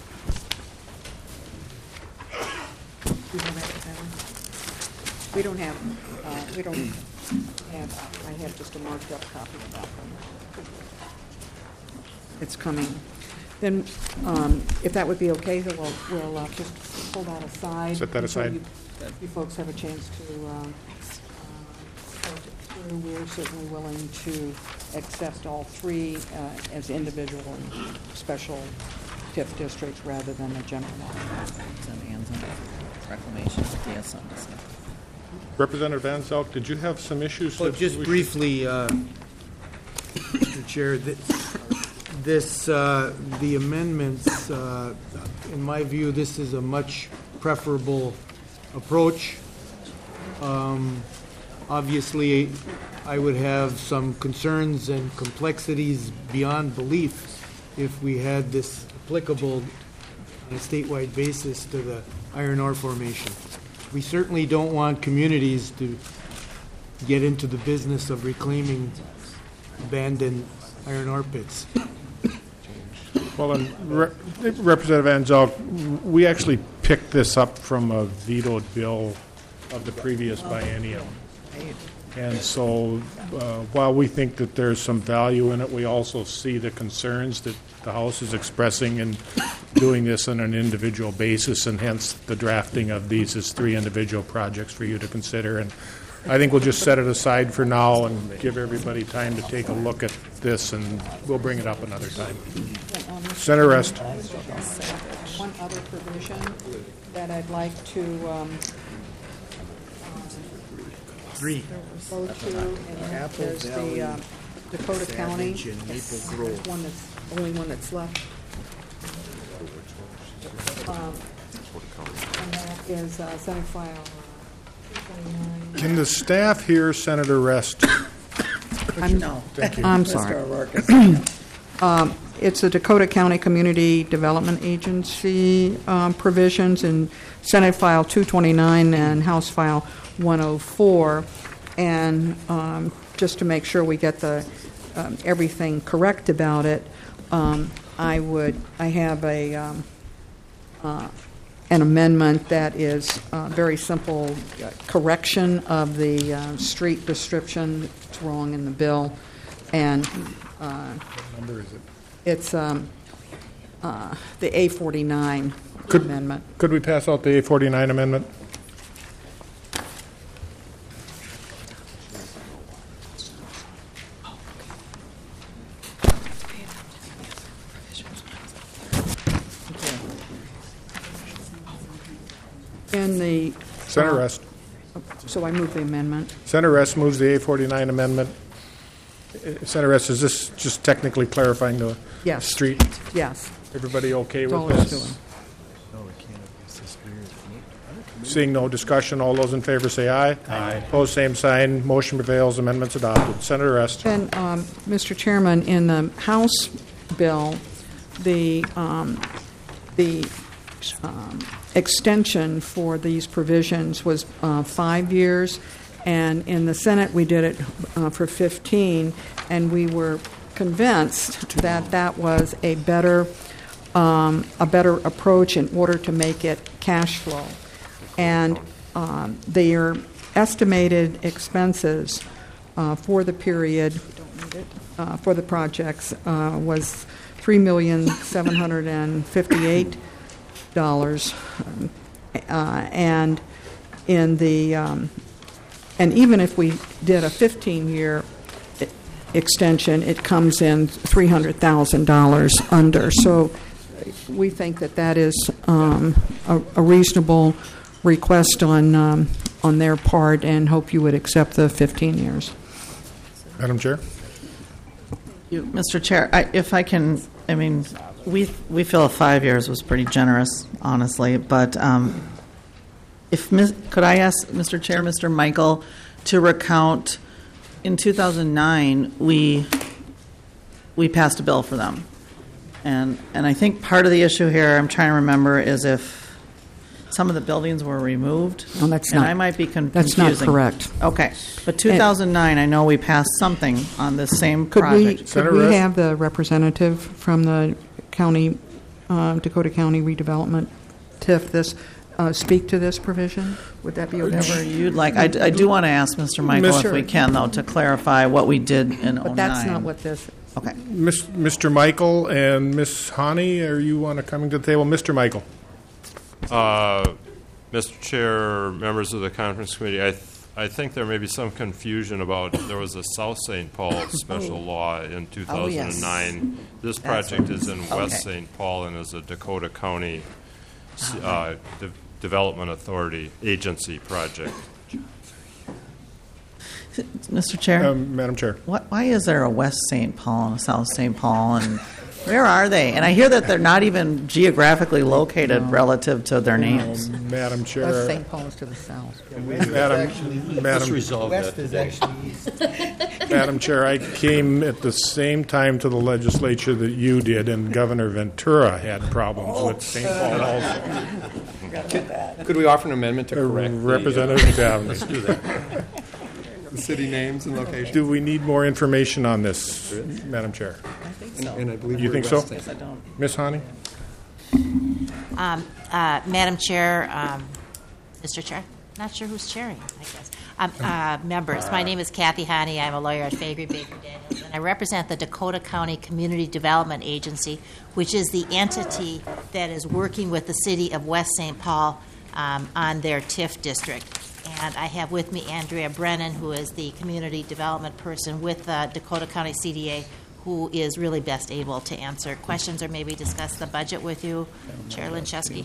Speaker 6: Do you have Apple Valley? We don't have, uh, we don't have, I have just a marked up copy of that one. It's coming. Then, um, if that would be okay, then we'll, we'll uh, just pull that aside.
Speaker 2: Set that
Speaker 6: until
Speaker 2: aside.
Speaker 6: You you folks have a chance to uh, uh, sort it through. We're certainly willing to accept all three uh, as individual and special TIF districts rather than a general law.
Speaker 1: Reclamation, yes, on this.
Speaker 2: Representative Van Zelk, did you have some issues?
Speaker 5: Well,
Speaker 2: that
Speaker 5: just
Speaker 2: we should-
Speaker 5: briefly, uh, Mister Chair, th- this, uh, the amendments, uh, in my view, this is a much preferable approach. Um, Obviously, I would have some concerns and complexities beyond belief if we had this applicable on a statewide basis to the iron ore formation. We certainly don't want communities to get into the business of reclaiming abandoned iron ore pits.
Speaker 2: Well, and Re- Representative Anzel, we actually picked this up from a vetoed bill of the previous biennium. And so uh, while we think that there's some value in it, we also see the concerns that the House is expressing in doing this on an individual basis, and hence the drafting of these as three individual projects for you to consider. And I think we'll just set it aside for now and give everybody time to take a look at this, and we'll bring it up another time. Senator Rest.
Speaker 6: One other provision that I'd like to um,
Speaker 5: Three.
Speaker 6: go to, and that is the uh, Dakota County.
Speaker 5: Savage and Maple
Speaker 6: There's
Speaker 5: Grove.
Speaker 6: one that's, only one that's left. Um, And that is uh, Senate File uh, two twenty-nine.
Speaker 2: Can the staff hear Senator Rest?
Speaker 6: I'm,
Speaker 1: No.
Speaker 6: I'm sorry. Um, It's the Dakota County Community Development Agency um, provisions in Senate File two twenty-nine and House File one oh four. And um, just to make sure we get the um, everything correct about it, um, I would I have a um, uh, an amendment that is uh, very simple uh, correction of the uh, street description. It's wrong in the bill, and uh,
Speaker 2: What number is it?
Speaker 6: it's um, uh, the A forty-nine
Speaker 2: Could-
Speaker 6: amendment.
Speaker 2: Could we pass out the A forty-nine amendment?
Speaker 6: In the
Speaker 2: Senator
Speaker 6: uh,
Speaker 2: Rest.
Speaker 6: So I move the amendment.
Speaker 2: Senator Rest moves the A forty-nine amendment. Uh, Senator Rest, is this just technically clarifying the
Speaker 6: Yes.
Speaker 2: street?
Speaker 6: Yes.
Speaker 2: Everybody okay
Speaker 6: That's all
Speaker 2: with
Speaker 6: it's
Speaker 2: this?
Speaker 6: doing.
Speaker 2: Seeing no discussion, all those in favor say aye. Aye. Opposed, same sign. Motion prevails. Amendment's adopted. Senator Rest.
Speaker 6: And, um, Mister Chairman, in the House bill, the, um, the um, extension for these provisions was uh, five years, and in the Senate, we did it uh, for fifteen, and we were convinced that that was a better, um, a better approach in order to make it cash flow. And um, their estimated expenses uh, for the period, uh, for the projects, uh, was three million seven hundred fifty-eight dollars, uh, and in the um, and even if we did a fifteen-year extension, it comes in three hundred thousand dollars under. So we think that that is um, a, a reasonable request on um, on their part, and hope you would accept the fifteen years.
Speaker 2: Madam Chair.
Speaker 1: You, Mister Chair, I, if I can, I mean, we we feel five years was pretty generous, honestly. But um, if mis- could I ask Mister Chair, Mister Michael, to recount in two thousand nine we we passed a bill for them, and and I think part of the issue here I'm trying to remember is if some of the buildings were removed.
Speaker 6: No, that's
Speaker 1: and
Speaker 6: not-
Speaker 1: I might be con-
Speaker 6: that's
Speaker 1: confusing.
Speaker 6: not correct.
Speaker 1: Okay, but two thousand nine, I know we passed something on this same
Speaker 6: Could we
Speaker 1: project.
Speaker 6: could
Speaker 2: Senator
Speaker 6: we
Speaker 2: Rest?
Speaker 6: have the representative from the county, uh, Dakota County Redevelopment T I F, this uh, speak to this provision? Would that be okay?
Speaker 1: Whatever you'd like. I, d- I do want to ask Mister Michael if
Speaker 6: Sure.
Speaker 1: we can, though, to clarify what we did in oh nine.
Speaker 6: But that's not what this.
Speaker 1: Okay.
Speaker 2: Miss- Mister Michael and Miss Hani, are you want to coming to the table? Mister Michael.
Speaker 4: Uh, Mister Chair, members of the conference committee, I, th- I think there may be some confusion about, there was a South Saint Paul special law in two thousand nine. This
Speaker 1: That's
Speaker 4: project
Speaker 1: what-
Speaker 4: is in
Speaker 1: okay.
Speaker 4: West Saint Paul and is a Dakota County uh, de- Development Authority agency project.
Speaker 1: Mister Chair,
Speaker 2: Um, Madam Chair.
Speaker 1: what, why is there a West Saint Paul and a South Saint Paul, and where are they? And I hear that they're not even geographically located relative to their names.
Speaker 2: Madam Chair.
Speaker 6: West Saint Paul is to the south.
Speaker 2: Madam, Madam,
Speaker 5: West is actually east.
Speaker 2: Madam Chair, I came at the same time to the legislature that you did, and Governor Ventura had problems with Saint Paul also.
Speaker 3: Could we offer an amendment to
Speaker 2: Uh,
Speaker 3: correct the,
Speaker 2: Representative
Speaker 3: uh,
Speaker 2: Davin.
Speaker 3: let's do that. The city names and locations?
Speaker 2: Do we need more information on this, Madam Chair?
Speaker 1: I think
Speaker 3: And-
Speaker 1: so.
Speaker 3: and I believe
Speaker 2: You
Speaker 3: we're
Speaker 2: think so?
Speaker 3: West
Speaker 1: Yes, I
Speaker 3: Saint.
Speaker 1: don't.
Speaker 2: Miss Hani?
Speaker 12: Um, uh, Madam Chair, um, Mister Chair, not sure who's chairing, I guess. Um, uh, members, my name is Kathy Hani. I'm a lawyer at Faegre Baker Daniels, and I represent the Dakota County Community Development Agency, which is the entity that is working with the city of West Saint Paul um, on their T I F district. And I have with me Andrea Brennan, who is the community development person with the Dakota County C D A, who is really best able to answer questions or maybe discuss the budget with you. Chair Linchewski.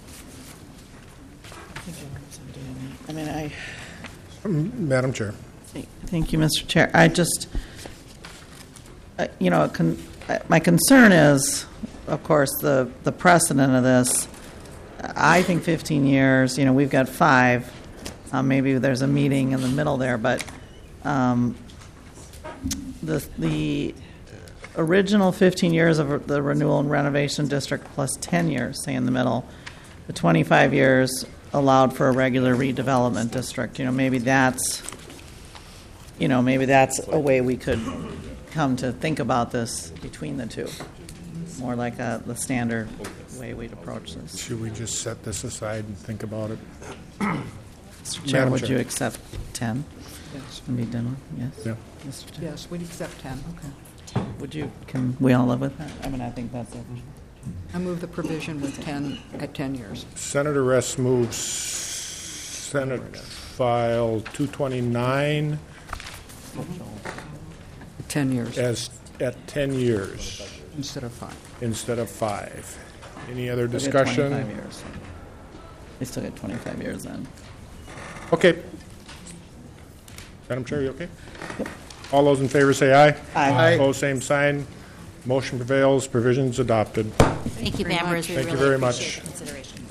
Speaker 1: I mean, I,
Speaker 2: Madam Chair.
Speaker 1: Thank- Thank you, Mister Chair. I just, uh, you know, con- uh, my concern is, of course, the, the precedent of this. I think fifteen years, you know, we've got five. Uh, maybe there's a meeting in the middle there, but um, the, the original fifteen years of the renewal and renovation district plus ten years, say in the middle, the twenty-five years allowed for a regular redevelopment district. You know, maybe that's, you know, maybe that's a way we could come to think about this between the two, more like a, the standard way we'd approach this.
Speaker 2: Should we just set this aside and think about it?
Speaker 1: Mister Chair,
Speaker 2: Madam
Speaker 1: would
Speaker 2: Chair.
Speaker 1: you accept ten?
Speaker 6: Yes.
Speaker 1: And be done with? Yes?
Speaker 2: Yeah.
Speaker 1: Mister Chair?
Speaker 6: Yes, we'd accept ten.
Speaker 1: Okay. Would you, can we all live with that? I mean, I think that's it.
Speaker 6: I move the provision with ten, at ten years.
Speaker 2: Senator Rest moves Senate File two twenty-nine
Speaker 6: ten years
Speaker 2: as, at ten years
Speaker 6: instead of five.
Speaker 2: instead of five. Any other
Speaker 1: We get
Speaker 2: discussion?
Speaker 1: twenty-five years. We still get twenty-five years then.
Speaker 2: Okay. Madam Chair, you okay? All those in favor say aye.
Speaker 1: Aye.
Speaker 2: Opposed, same sign. Motion prevails, provisions adopted.
Speaker 12: Thank you,
Speaker 6: Very
Speaker 12: members.
Speaker 6: much.
Speaker 12: We
Speaker 2: Thank you
Speaker 12: really
Speaker 2: very
Speaker 12: appreciate
Speaker 2: much.
Speaker 12: consideration.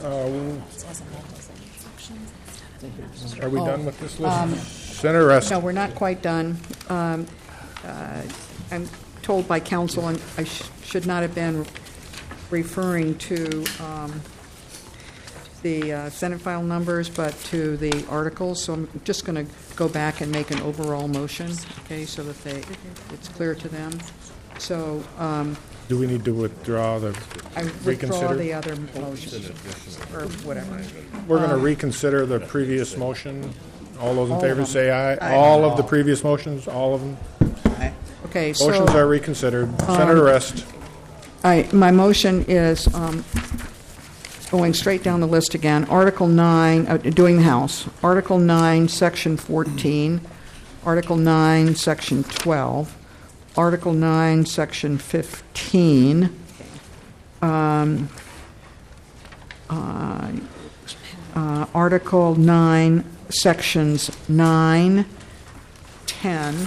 Speaker 2: Are we
Speaker 6: Oh,
Speaker 2: done with this list? Senator Rest.
Speaker 6: No, we're not quite done. Um, uh, I'm told by counsel, and I sh- should not have been referring to um, the uh, Senate file numbers, but to the articles, so I'm just going to go back and make an overall motion, okay, so that they, it's clear to them. So um,
Speaker 2: Do we need to withdraw the,
Speaker 6: I withdraw
Speaker 2: reconsider?
Speaker 6: the other motion, or whatever.
Speaker 2: We're going to reconsider the previous motion. All those in
Speaker 6: All
Speaker 2: favor
Speaker 6: of them.
Speaker 2: say aye. All of the previous motions, all of them.
Speaker 6: Okay, so...
Speaker 2: Motions are reconsidered. Senator Rest.
Speaker 6: I, my motion is um, going straight down the list again. Article nine, uh, doing the House. Article nine, Section fourteen. Article nine, Section twelve. Article nine, Section fifteen. Um, uh, uh, Article nine, Sections nine, ten.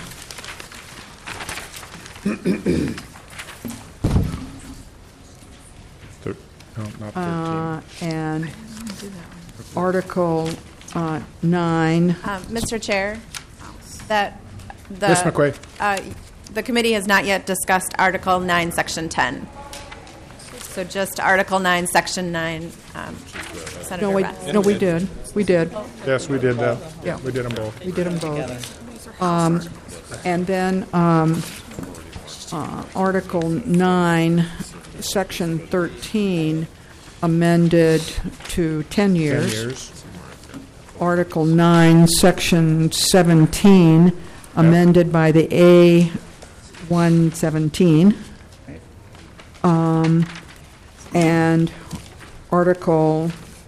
Speaker 2: Thir- No, not thirteen.
Speaker 6: Uh, and Article uh, nine,
Speaker 13: Um, Mister Chair, that the
Speaker 2: Miz McQuay.
Speaker 13: uh, the committee has not yet discussed Article nine, Section ten. So just Article nine, Section nine. Um, Senator
Speaker 6: no, we,
Speaker 13: Rest.
Speaker 6: no, we did, we did,
Speaker 2: Yes, we did that.
Speaker 6: Yeah.
Speaker 2: We did them both.
Speaker 6: we did them both. Um, And then um, uh, Article nine, Section thirteen, amended to ten
Speaker 2: Ten
Speaker 6: years.
Speaker 2: years.
Speaker 6: Article nine, Section seventeen, amended by the A one seventeen. Um, and Article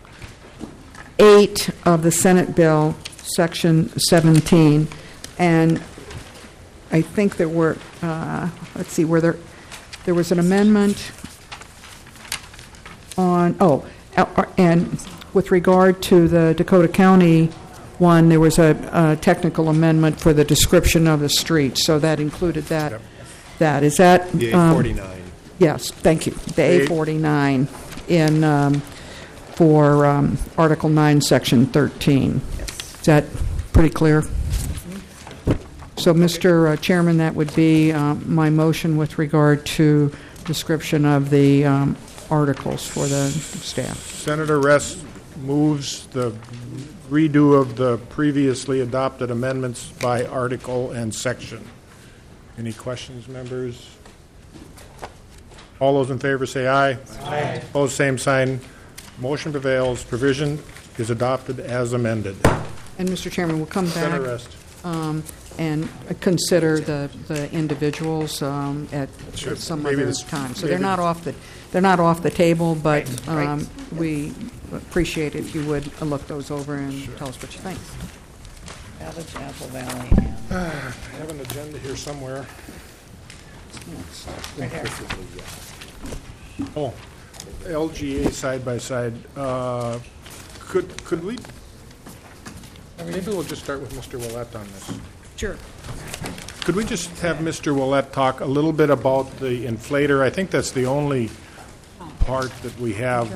Speaker 6: eight of the Senate bill, Section seventeen. And I think there were, uh, let's see, were there, there was an amendment on, oh, uh, and with regard to the Dakota County one, there was a, a technical amendment for the description of the street, so that included that.
Speaker 2: Yep.
Speaker 6: That, is that?
Speaker 3: The
Speaker 6: um,
Speaker 3: A forty-nine.
Speaker 6: Yes, thank you. The
Speaker 2: A-
Speaker 6: A forty-nine in, um, for um, Article nine, Section thirteen. Is that pretty clear? So, Mister uh, Chairman, that would be uh, my motion with regard to description of the um, articles for the staff.
Speaker 2: Senator Rest moves the redo of the previously adopted amendments by article and section. Any questions, members? All those in favor say aye. Aye. Opposed, same sign. Motion prevails. Provision is adopted as amended.
Speaker 6: And, Mister Chairman, we'll come back
Speaker 2: Senator Rest.
Speaker 6: um, and consider the, the individuals um, at,
Speaker 2: Sure.
Speaker 6: at some
Speaker 2: Maybe
Speaker 6: other
Speaker 2: this-
Speaker 6: time. So
Speaker 2: maybe-
Speaker 6: they're not off the they're not off the table, but
Speaker 12: Right.
Speaker 6: um, we appreciate if you would look those over and tell us what you think.
Speaker 1: Savage, Apple Valley, and
Speaker 2: I have an agenda here somewhere.
Speaker 1: right here.
Speaker 2: Oh, L G A side by side. Uh, Could, could we, maybe we'll just start with Mister Willett on this.
Speaker 6: Sure.
Speaker 2: Could we just have Mister Willett talk a little bit about the inflator? I think that's the only part that we have.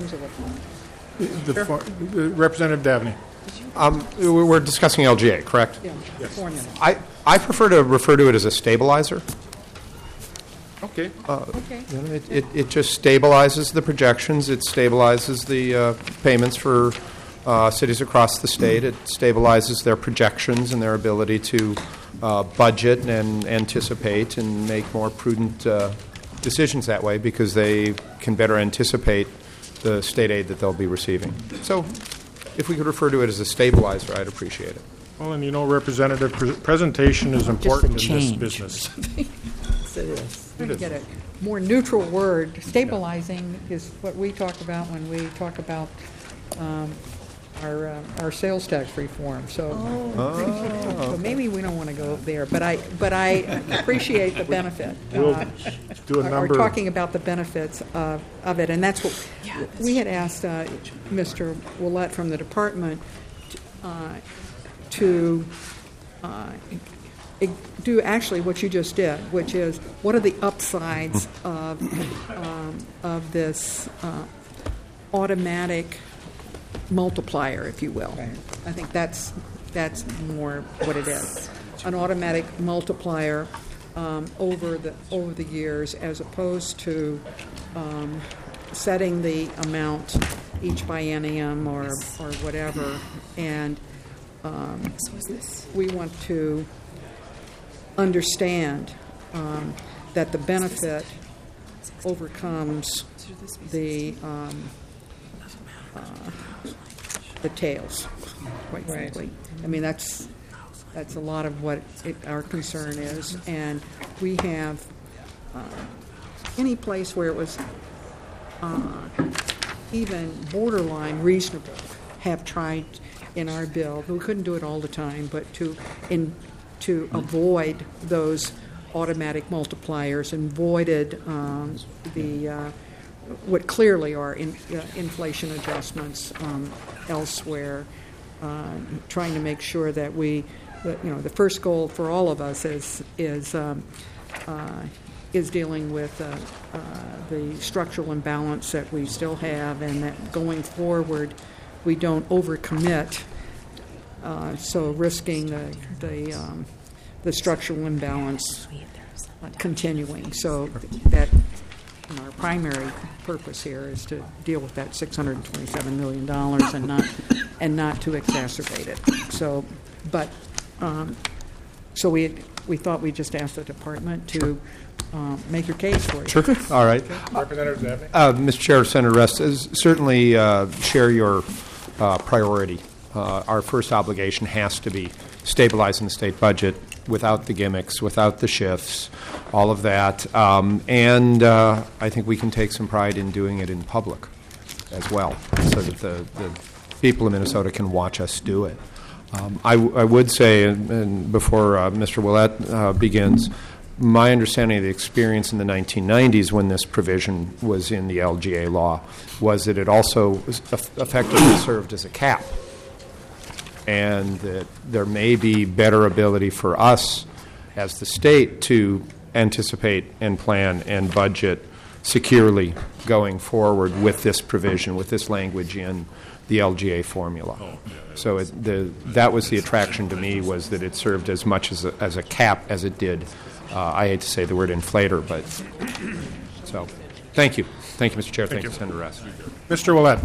Speaker 2: The for- uh, Representative Dabney.
Speaker 3: Um, we- We're discussing L G A, correct?
Speaker 6: Yeah. Formula.
Speaker 3: I, I prefer to refer to it as a stabilizer.
Speaker 2: Okay.
Speaker 6: Okay.
Speaker 3: You know, It, it, it just stabilizes the projections, it stabilizes the uh, payments for uh, cities across the state, it stabilizes their projections and their ability to uh, budget and anticipate and make more prudent uh, decisions that way because they can better anticipate the state aid that they'll be receiving. So if we could refer to it as a stabilizer, I'd appreciate it.
Speaker 2: Well, and you know, Representative, pre- presentation is important in this
Speaker 1: change.
Speaker 2: business.
Speaker 6: It is. Trying to get a more neutral word. Stabilizing is what we talk about when we talk about um, our uh, our sales tax reform. So, so maybe we don't want to go there. But I but I appreciate the benefit.
Speaker 2: We'll
Speaker 6: Uh,
Speaker 2: do a
Speaker 6: are-
Speaker 2: number.
Speaker 6: Are talking about the benefits of, of it, and that's what we had asked uh, Mister Willett from the department uh, to. Uh, It- do actually what you just did, which is what are the upsides of um, of this uh, automatic multiplier, if you will. I think that's that's more what it is, an automatic multiplier um, over the over the years, as opposed to um, setting the amount each biennium or or whatever, and um, we want to understand um, that the benefit overcomes the um, uh, the tails, quite frankly. I mean, that's that's a lot of what it, our concern is, and we have uh, any place where it was uh, even borderline reasonable have tried in our bill. We couldn't do it all the time, but to in to avoid those automatic multipliers and avoided um, the uh, what clearly are in, uh, inflation adjustments um, elsewhere, uh, trying to make sure that we, that, you know, the first goal for all of us is is um, uh, is dealing with uh, uh, the structural imbalance that we still have, and that going forward we don't overcommit. Uh, so risking the the, um, the structural imbalance uh, continuing. So that you know, our primary purpose here is to deal with that six hundred twenty-seven million dollars and not and not to exacerbate it. So, but um, so we we thought we'd just ask the department to uh, make your case for you.
Speaker 3: Sure. All right.
Speaker 2: Representative Dabney.
Speaker 3: Uh, Mister Chair, Senator Rest, is certainly uh, share your uh, priority. Uh, our first obligation has to be stabilizing the state budget without the gimmicks, without the shifts, all of that. Um, and uh, I think we can take some pride in doing it in public as well, so that the, the people of Minnesota can watch us do it. Um, I, w- I would say, and, and before uh, Mister Willett uh, begins, my understanding of the experience in the nineteen nineties when this provision was in the L G A law was that it also was eff- effectively served as a cap, and that there may be better ability for us as the state to anticipate and plan and budget securely going forward with this provision, with this language in the L G A formula. So it, the, that was the attraction to me, was that it served as much as a, as a cap as it did. Uh, I hate to say the word inflator, but so thank you. Thank you, Mister Chair. Thank, Thank you, Senator Rest.
Speaker 2: Mister Willett.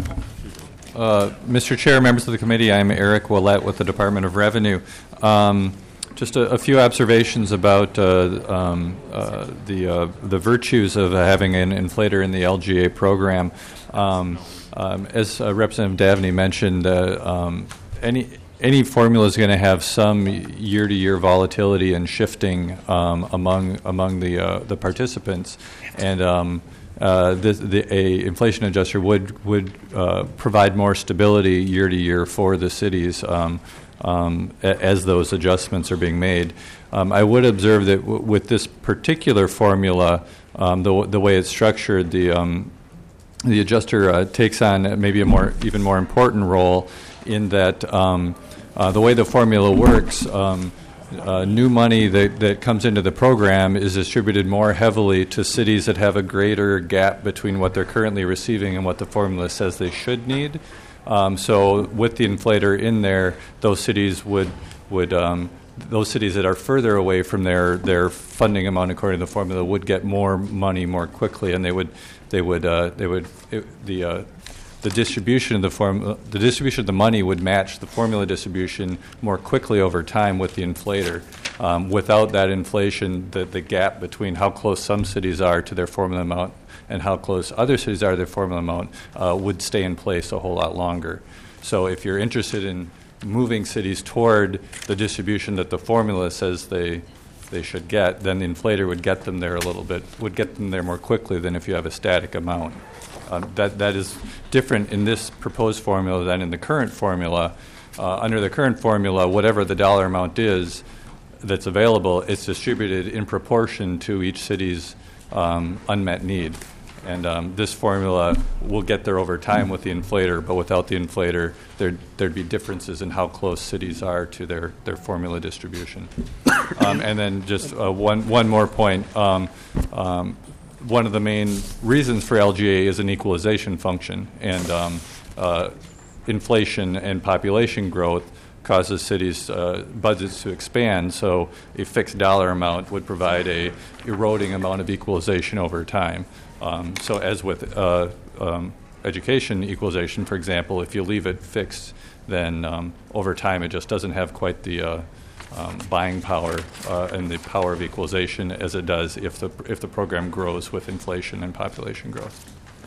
Speaker 14: Uh, Mister Chair, members of the committee, I'm Eric Willett with the Department of Revenue. Um, just a, a few observations about uh, um, uh, the uh, the virtues of having an inflator in the L G A program. Um, um, as uh, Representative Davney mentioned, uh, um, any any formula is going to have some year-to-year volatility and shifting um, among among the uh, the participants, and um, uh, the, the a inflation adjuster would would uh, provide more stability year to year for the cities um, um, a, as those adjustments are being made. Um, I would observe that w- with this particular formula, um, the the way it's structured, the um, the adjuster uh, takes on maybe a more even more important role in that. Um, Uh, the way the formula works, um, uh, new money that, that comes into the program is distributed more heavily to cities that have a greater gap between what they're currently receiving and what the formula says they should need. Um, so with the inflator in there, those cities would would um, those cities that are further away from their, their funding amount according to the formula would get more money more quickly, and they would they would uh, they would it, the uh, the distribution of the form, the distribution of the money would match the formula distribution more quickly over time with the inflator. Um, without that inflation, the, the gap between how close some cities are to their formula amount and how close other cities are to their formula amount uh, would stay in place a whole lot longer. So if you're interested in moving cities toward the distribution that the formula says they they should get, then the inflator would get them there a little bit, would get them there more quickly than if you have a static amount. Um, that that is different in this proposed formula than in the current formula. Uh, under the current formula, whatever the dollar amount is that's available, it's distributed in proportion to each city's um, unmet need. And um, this formula will get there over time with the inflator, but without the inflator, there'd, there'd be differences in how close cities are to their, their formula distribution. Um, and then just uh, one, one more point. Um, um, One of the main reasons for L G A is an equalization function, and um, uh, inflation and population growth causes cities' uh, budgets to expand. So a fixed dollar amount would provide a eroding amount of equalization over time. Um, so as with uh, um, education equalization, for example, if you leave it fixed, then um, over time it just doesn't have quite the uh, Um, buying power uh, and the power of equalization as it does if the if the program grows with inflation and population growth.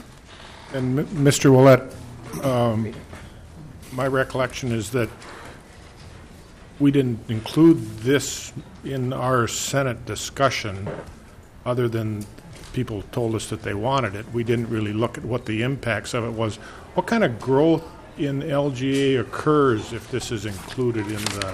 Speaker 2: And M- Mister Willett, um, my recollection is that we didn't include this in our Senate discussion, other than people told us that they wanted it. We didn't really look at what the impacts of it was. What kind of growth in L G A occurs if this is included in the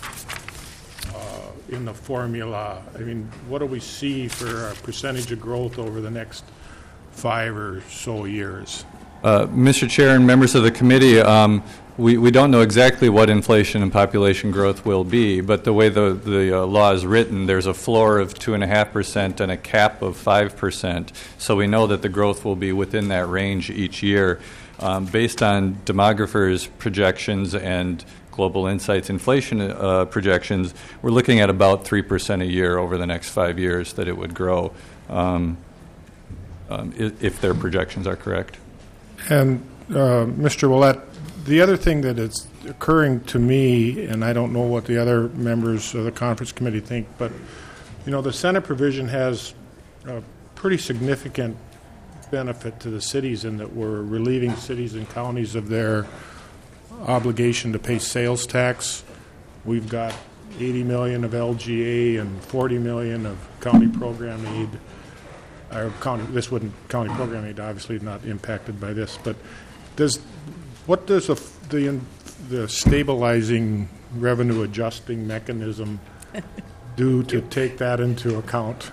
Speaker 2: in the formula? I mean, what do we see for a percentage of growth over the next five or so years?
Speaker 14: Uh, Mister Chair and members of the committee, um, we, we don't know exactly what inflation and population growth will be, but the way the, the uh, law is written, there's a floor of two point five percent and a cap of five percent. So we know that the growth will be within that range each year. Um, based on demographers' projections and Global Insight's inflation uh, projections, we're looking at about three percent a year over the next five years that it would grow, um, um, if, if their projections are correct.
Speaker 2: And uh, Mister Willett, the other thing that is occurring to me, and I don't know what the other members of the conference committee think, but you know, the Senate provision has a pretty significant benefit to the cities in that we're relieving cities and counties of their obligation to pay sales tax. We've got eighty million of L G A and forty million of county program aid. Our county, this wouldn't county program aid obviously not impacted by this, but does what does the the, the stabilizing revenue adjusting mechanism do to take that into account?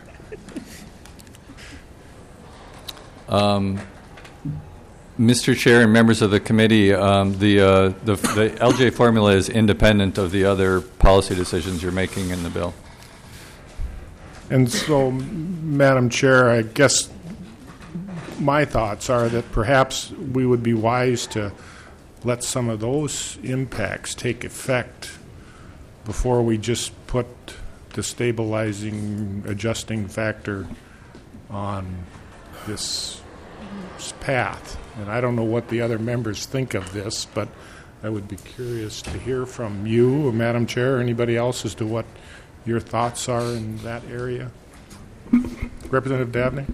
Speaker 14: Um, Mister Chair and members of the committee, um, the, uh, the the L G A formula is independent of the other policy decisions you're making in the bill.
Speaker 2: And so, Madam Chair, I guess my thoughts are that perhaps we would be wise to let some of those impacts take effect before we just put the stabilizing, adjusting factor on this path. And I don't know what the other members think of this, but I would be curious to hear from you, Madam Chair, or anybody else as to what your thoughts are in that area. Representative Dabney?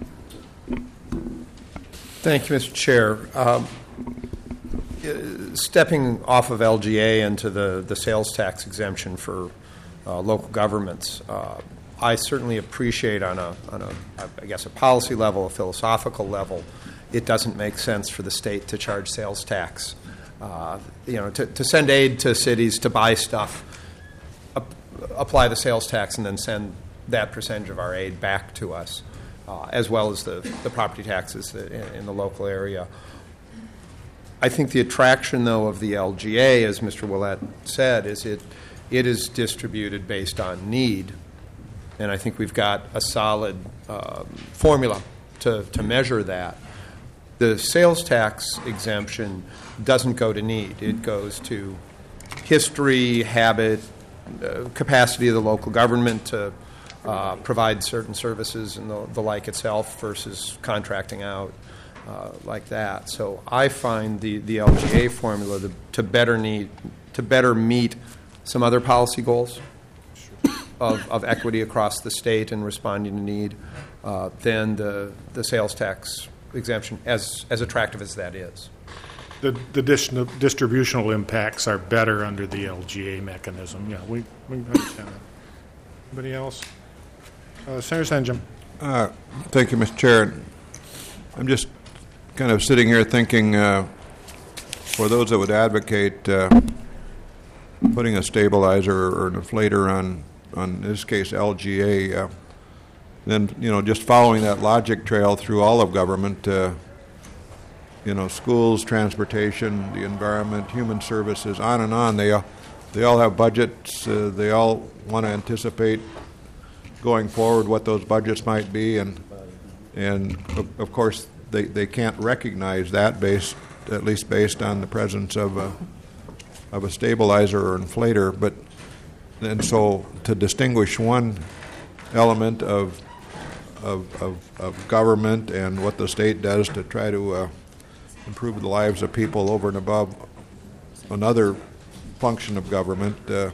Speaker 3: Thank you, Mister Chair. Um, uh, stepping off of L G A into the, the sales tax exemption for uh, local governments, uh, I certainly appreciate on a, on a, I guess, a policy level, a philosophical level, it doesn't make sense for the state to charge sales tax. Uh, you know, to, to send aid to cities to buy stuff, ap- apply the sales tax, and then send that percentage of our aid back to us, uh, as well as the, the property taxes in, in the local area. I think the attraction, though, of the L G A, as Mister Willett said, is it it is distributed based on need, and I think we've got a solid uh, formula to, to measure that. The sales tax exemption doesn't go to need. It goes to history, habit, uh, capacity of the local government to uh, provide certain services and the, the like itself versus contracting out uh, like that. So I find the, the L G A formula to, to better need to better meet some other policy goals of, of equity across the state and responding to need uh, than the, the sales tax exemption, as as attractive as that is.
Speaker 2: The, the dis- distributional impacts are better under the L G A mechanism. Yeah, we, we understand that. Anybody else? Uh, Senator Senjum.
Speaker 15: Uh, thank you, Mister Chair. I'm just kind of sitting here thinking, uh, for those that would advocate uh, putting a stabilizer or an inflator on, on in this case, L G A, uh, then, you know, just following that logic trail through all of government, uh, you know, schools, transportation, the environment, human services, on and on. They all, they all have budgets. Uh, they all want to anticipate going forward what those budgets might be, and and of, of course they, they can't recognize that based at least based on the presence of a of a stabilizer or inflator. But and so to distinguish one element of of of, of government and what the state does to try to uh, improve the lives of people over and above another function of government uh,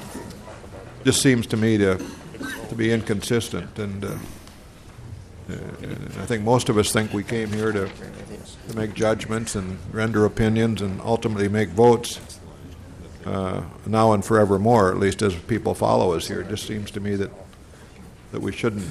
Speaker 15: just seems to me to to be inconsistent. And uh, uh, I think most of us think we came here to, to make judgments and render opinions and ultimately make votes uh, now and forevermore, at least as people follow us here. It just seems to me that that we shouldn't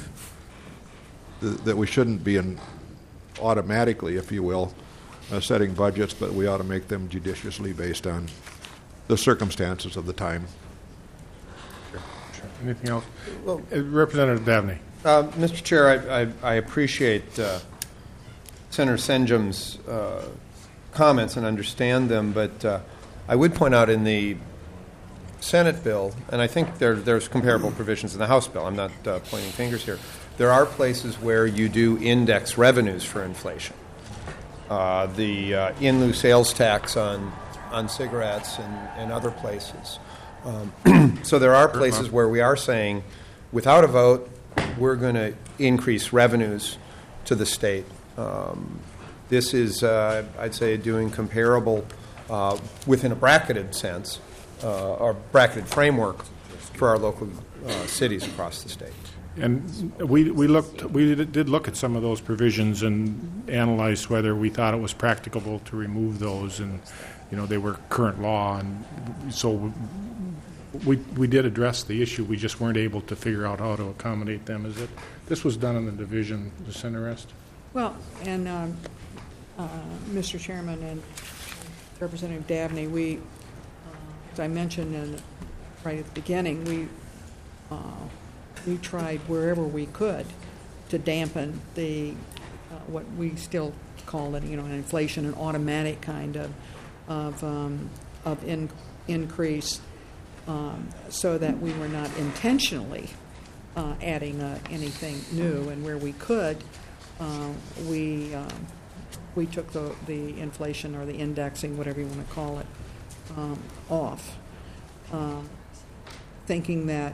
Speaker 15: that we shouldn't be in automatically, if you will, uh, setting budgets, but we ought to make them judiciously based on the circumstances of the time.
Speaker 2: Sure, sure. Anything else? Well, uh, Representative Dabney.
Speaker 3: Uh, Mister Chair, I, I, I appreciate uh, Senator Senjum's uh, comments and understand them, but uh, I would point out in the Senate bill, and I think there, there's comparable provisions in the House bill. I'm not uh, pointing fingers here. There are places where you do index revenues for inflation. Uh, the uh, in lieu sales tax on on cigarettes and, and other places. Um, so there are places where we are saying, without a vote, we're going to increase revenues to the state. Um, this is, uh, I'd say, doing comparable uh, within a bracketed sense, uh, or bracketed framework for our local uh, cities across the state.
Speaker 2: And we we looked we did look at some of those provisions and analyzed whether we thought it was practicable to remove those, and you know they were current law, and so we we did address the issue. We just weren't able to figure out how to accommodate them. Is it this was done in the division, the Centerest?
Speaker 6: Well, and um, uh, Mister Chairman and Representative Dabney, we, uh, as I mentioned in, right at the beginning, we. Uh, We tried wherever we could to dampen the uh, what we still call it, you know, an inflation, an automatic kind of of um, of in, increase, um, so that we were not intentionally uh, adding uh, anything new. And where we could, uh, we um, we took the, the inflation or the indexing, whatever you want to call it, um, off, um, thinking that,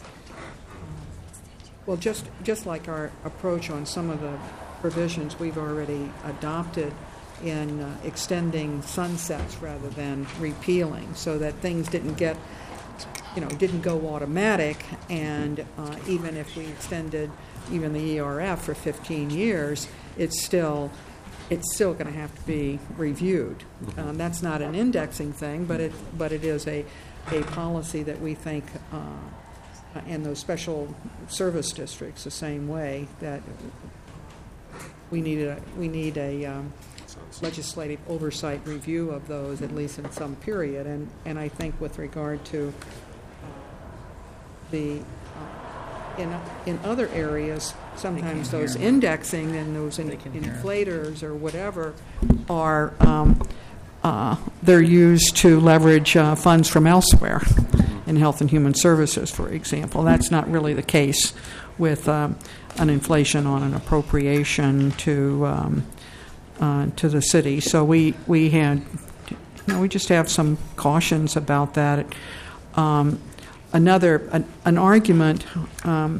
Speaker 6: well, just, just like our approach on some of the provisions we've already adopted in uh, extending sunsets rather than repealing, so that things didn't get, you know, didn't go automatic, and uh, even if we extended even the E R F for fifteen years, it's still it's still going to have to be reviewed. Um, that's not an indexing thing, but it but it is a a policy that we think, uh, and those special service districts the same way, that we need a we need a um, legislative oversight review of those, at least in some period. And and I think with regard to the uh, in in other areas, sometimes those indexing and those in, inflators or whatever are um, uh, they're used to leverage uh, funds from elsewhere in Health and Human Services, for example. That's not really the case with um, an inflation on an appropriation to um, uh, to the city. So we we had, you know, we just have some cautions about that. Um, another an, an argument um,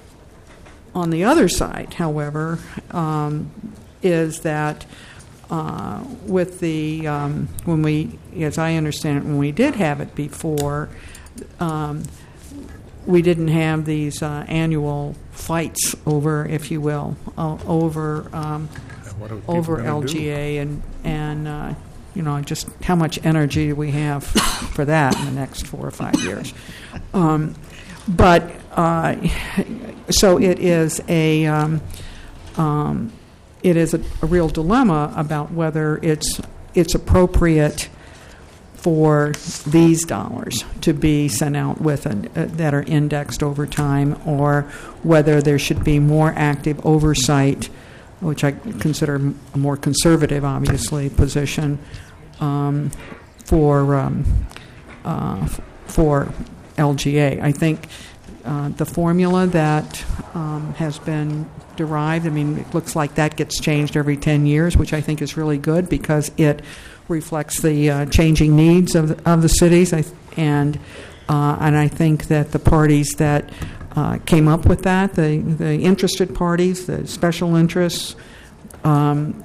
Speaker 6: on the other side, however, um, is that uh, with the um, when we, as I understand it, when we did have it before, um, we didn't have these uh, annual fights over, if you will, uh, over um, over L G A and and uh, you know, just how much energy we have for that in the next four or five years. Um, but uh, so it is a um, um, it is a, a real dilemma about whether it's it's appropriate for these dollars to be sent out with a, uh, that are indexed over time, or whether there should be more active oversight, which I consider a more conservative, obviously, position um, for um, uh, for L G A. I think uh, the formula that um, has been derived, I mean, it looks like that gets changed every ten years, which I think is really good because it reflects the uh, changing needs of the, of the cities, I, and uh, and I think that the parties that uh, came up with that, the the interested parties, the special interests, um,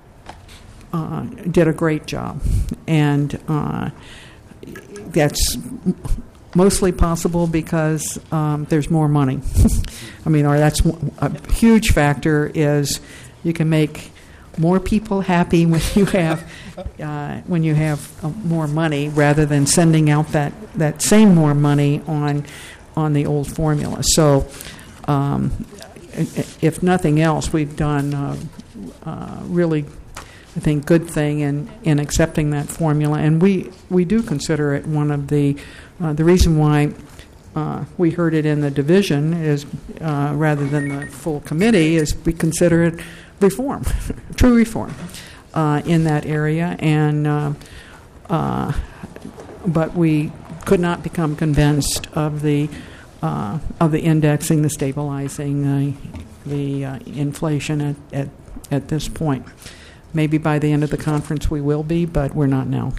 Speaker 6: uh, did a great job, and uh, that's mostly possible because um, there's more money. I mean, or that's a huge factor is you can make more people happy when you have uh, when you have uh, more money, rather than sending out that, that same more money on on the old formula. So, um, if nothing else, we've done uh, uh, really, I think, good thing in, in accepting that formula, and we, we do consider it one of the uh, the reason why uh, we heard it in the division is uh, rather than the full committee is we consider it reform, true reform uh, in that area, and uh, uh, but we could not become convinced of the uh, of the indexing, the stabilizing, uh, the uh, inflation at, at at this point. Maybe by the end of the conference we will be, but we're not now.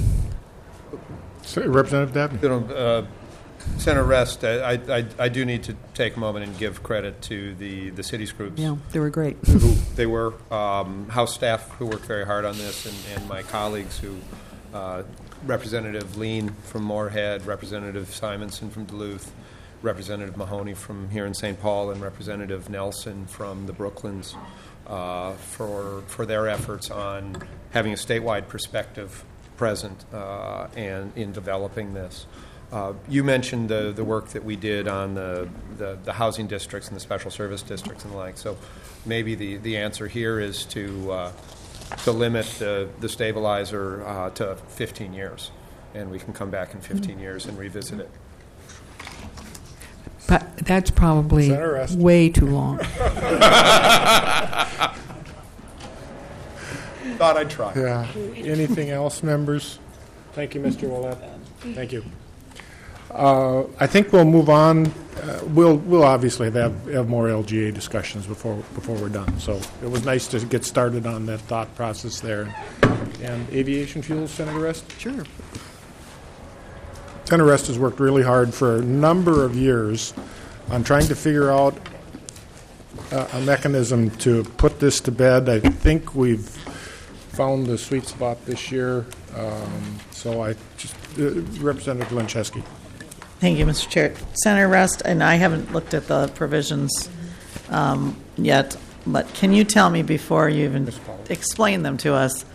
Speaker 2: So, Representative Dabney.
Speaker 3: You know, uh, Senator Rest, I, I, I do need to take a moment and give credit to the, the cities groups.
Speaker 6: Yeah, they were great.
Speaker 3: who they were, um, House staff who worked very hard on this, and, and my colleagues who, uh, Representative Lean from Moorhead, Representative Simonson from Duluth, Representative Mahoney from here in Saint Paul, and Representative Nelson from the Brooklands, uh, for, for their efforts on having a statewide perspective present uh, and in developing this. Uh, you mentioned the, the work that we did on the, the, the housing districts and the special service districts and the like. So maybe the, the answer here is to uh, to limit the, the stabilizer uh, to fifteen years, and we can come back in fifteen years and revisit it.
Speaker 6: But that's probably way too long.
Speaker 3: Thought I'd try.
Speaker 2: Yeah. Anything else, members? Thank you, Mister Willett. Thank you. Uh, I think we'll move on. Uh, we'll we'll obviously have, have more L G A discussions before before we're done. So it was nice to get started on that thought process there. And aviation fuel, Senator Rest?
Speaker 6: Sure.
Speaker 2: Senator Rest has worked really hard for a number of years on trying to figure out uh, a mechanism to put this to bed. I think we've found the sweet spot this year. Um, so I just, uh, Representative Glencheski.
Speaker 1: Thank you, Mister Chair. Senator Rest, and I haven't looked at the provisions um, yet, but can you tell me before you even explain them to us,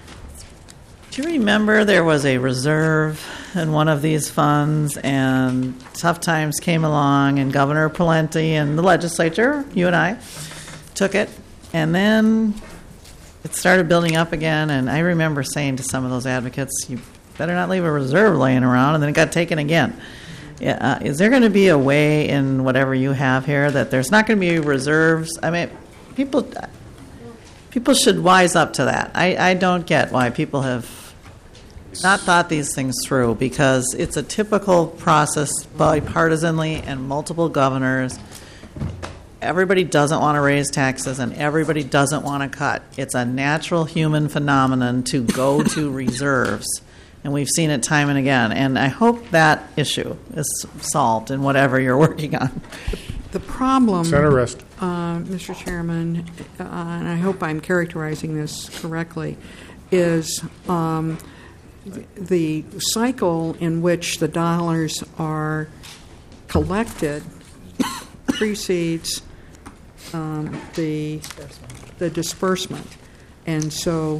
Speaker 1: do you remember there was a reserve in one of these funds and tough times came along and Governor Pawlenty and the legislature, you and I, took it, and then it started building up again, and I remember saying to some of those advocates, you better not leave a reserve laying around, and then it got taken again. Uh, is there going to be a way in whatever you have here that there's not going to be reserves? I mean, people people should wise up to that. I, I don't get why people have not thought these things through, because it's a typical process bipartisanly and multiple governors. Everybody doesn't want to raise taxes and everybody doesn't want to cut. It's a natural human phenomenon to go to reserves. And we've seen it time and again. And I hope that issue is solved in whatever you're working on.
Speaker 6: The problem,
Speaker 2: Senator Rest.
Speaker 6: Uh, Mister Chairman, uh, and I hope I'm characterizing this correctly, is um, the cycle in which the dollars are collected precedes um, the the disbursement, and so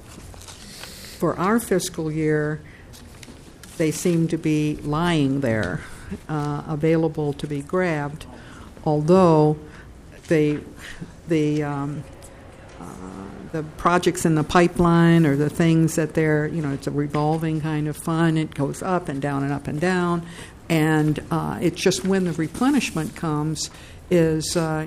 Speaker 6: for our fiscal year, they seem to be lying there, uh, available to be grabbed, although they the um, uh, the projects in the pipeline or the things that they're, you know, it's a revolving kind of fund. It goes up and down and up and down. And uh, it's just when the replenishment comes is uh,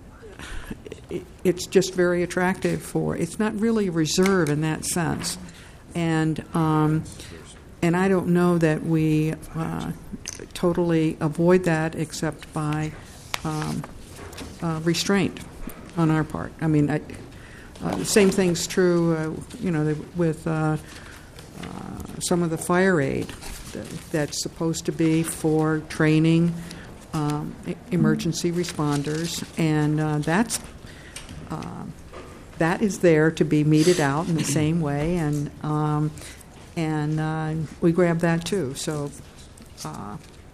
Speaker 6: it, it's just very attractive for, it's not really a reserve in that sense. And um, and I don't know that we uh, totally avoid that except by um, uh, restraint on our part. I mean, I, uh, the same thing's true, uh, you know, with uh, uh, some of the fire aid that, that's supposed to be for training um, emergency responders, and uh, that's uh, that is there to be meted out in the same way, and um, and uh, we grab that too. So. Uh,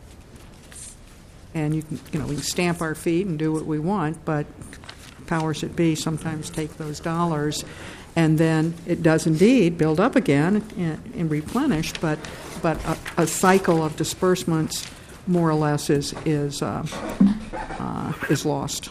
Speaker 6: And you can, you know, we can stamp our feet and do what we want, but powers that be sometimes take those dollars, and then it does indeed build up again and, and replenish. But but a, a cycle of disbursements, more or less, is is uh, uh, is lost.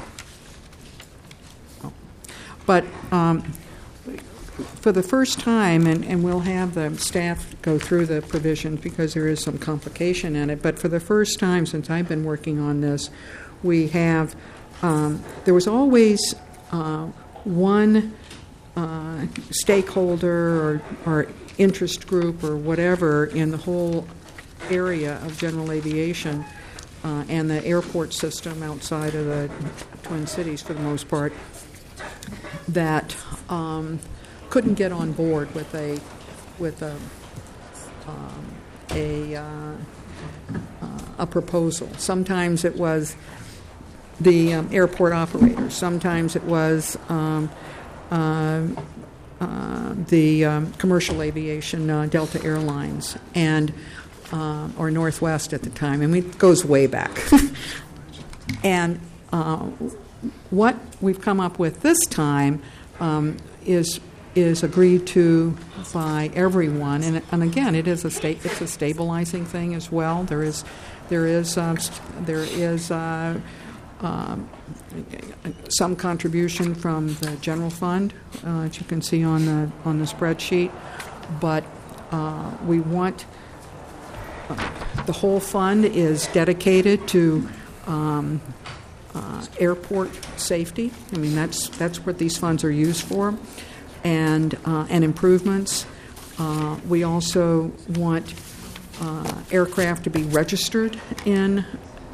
Speaker 6: But um, for the first time, and, and we'll have the staff go through the provisions because there is some complication in it, but for the first time since I've been working on this, we have, um, there was always uh, one uh, stakeholder or, or interest group or whatever in the whole area of general aviation uh, and the airport system outside of the Twin Cities for the most part that um, couldn't get on board with a with a um, a uh, uh, a proposal. Sometimes it was the um, airport operators. Sometimes it was um, uh, uh, the um, commercial aviation, uh, Delta Airlines, and uh, or Northwest at the time. I mean, it goes way back. And uh, what we've come up with this time um, is. is agreed to by everyone, and, and again, it is a state. It's a stabilizing thing as well. There is, there is, um, there is uh, um, some contribution from the general fund, uh, as you can see on the on the spreadsheet. But uh, we want uh, the whole fund is dedicated to um, uh, airport safety. I mean, that's that's what these funds are used for. And uh, and improvements. Uh, we also want uh, aircraft to be registered in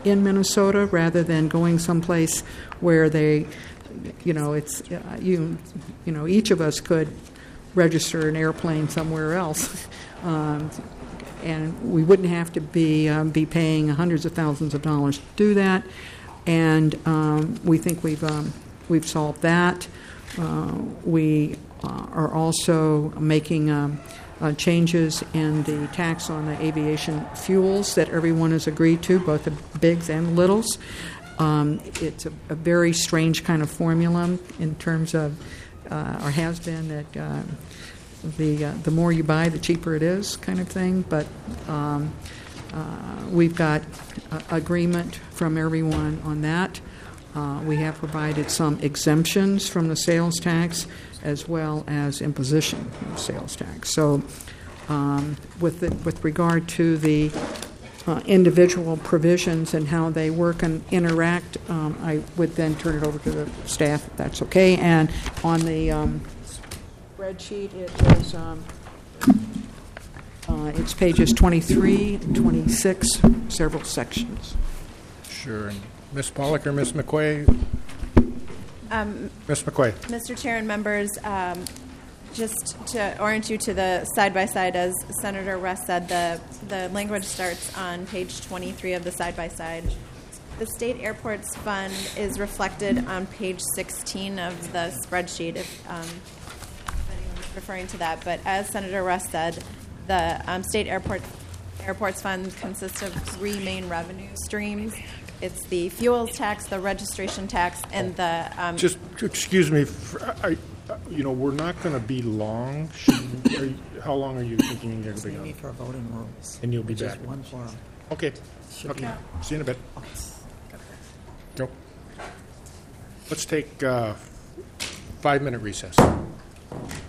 Speaker 6: in Minnesota rather than going someplace where they, you know, it's uh, you, you know, each of us could register an airplane somewhere else, um, and we wouldn't have to be um, be paying hundreds of thousands of dollars to do that. And um, we think we've um, we've solved that. Uh, we uh, are also making um, uh, changes in the tax on the aviation fuels that everyone has agreed to, both the bigs and littles. Um, it's a, a very strange kind of formula in terms of, uh, or has been, that uh, the uh, the more you buy, the cheaper it is, kind of thing. But um, uh, we've got uh, agreement from everyone on that. Uh, we have provided some exemptions from the sales tax as well as imposition of sales tax. So um, with the, with regard to the uh, individual provisions and how they work and interact, um, I would then turn it over to the staff, if that's okay. And on the um, spreadsheet, it is um, uh, it's pages twenty-three and twenty-six, several sections.
Speaker 2: Sure. And Miz Pollock or Miz McQuay?
Speaker 13: Um,
Speaker 2: Miz McQuay.
Speaker 13: Mister Chair and members, um, just to orient you to the side-by-side, as Senator Russ said, the, the language starts on page twenty-three of the side-by-side. The State Airports Fund is reflected on page sixteen of the spreadsheet, if, um, if anyone's referring to that. But as Senator Russ said, the um, State Airport, Airports Fund consists of three main revenue streams. It's the fuels tax, the registration tax, and the... Um,
Speaker 2: Just, excuse me, for, I, you know, we're not going to be long. Should, are you, how long are you thinking you're going to be on?
Speaker 1: For voting rules.
Speaker 2: And you'll be
Speaker 1: which
Speaker 2: back?
Speaker 1: Is one forum.
Speaker 2: Okay.
Speaker 1: Should
Speaker 2: Okay.
Speaker 1: be.
Speaker 2: See you in a bit. Go. Let's take a uh, five-minute recess.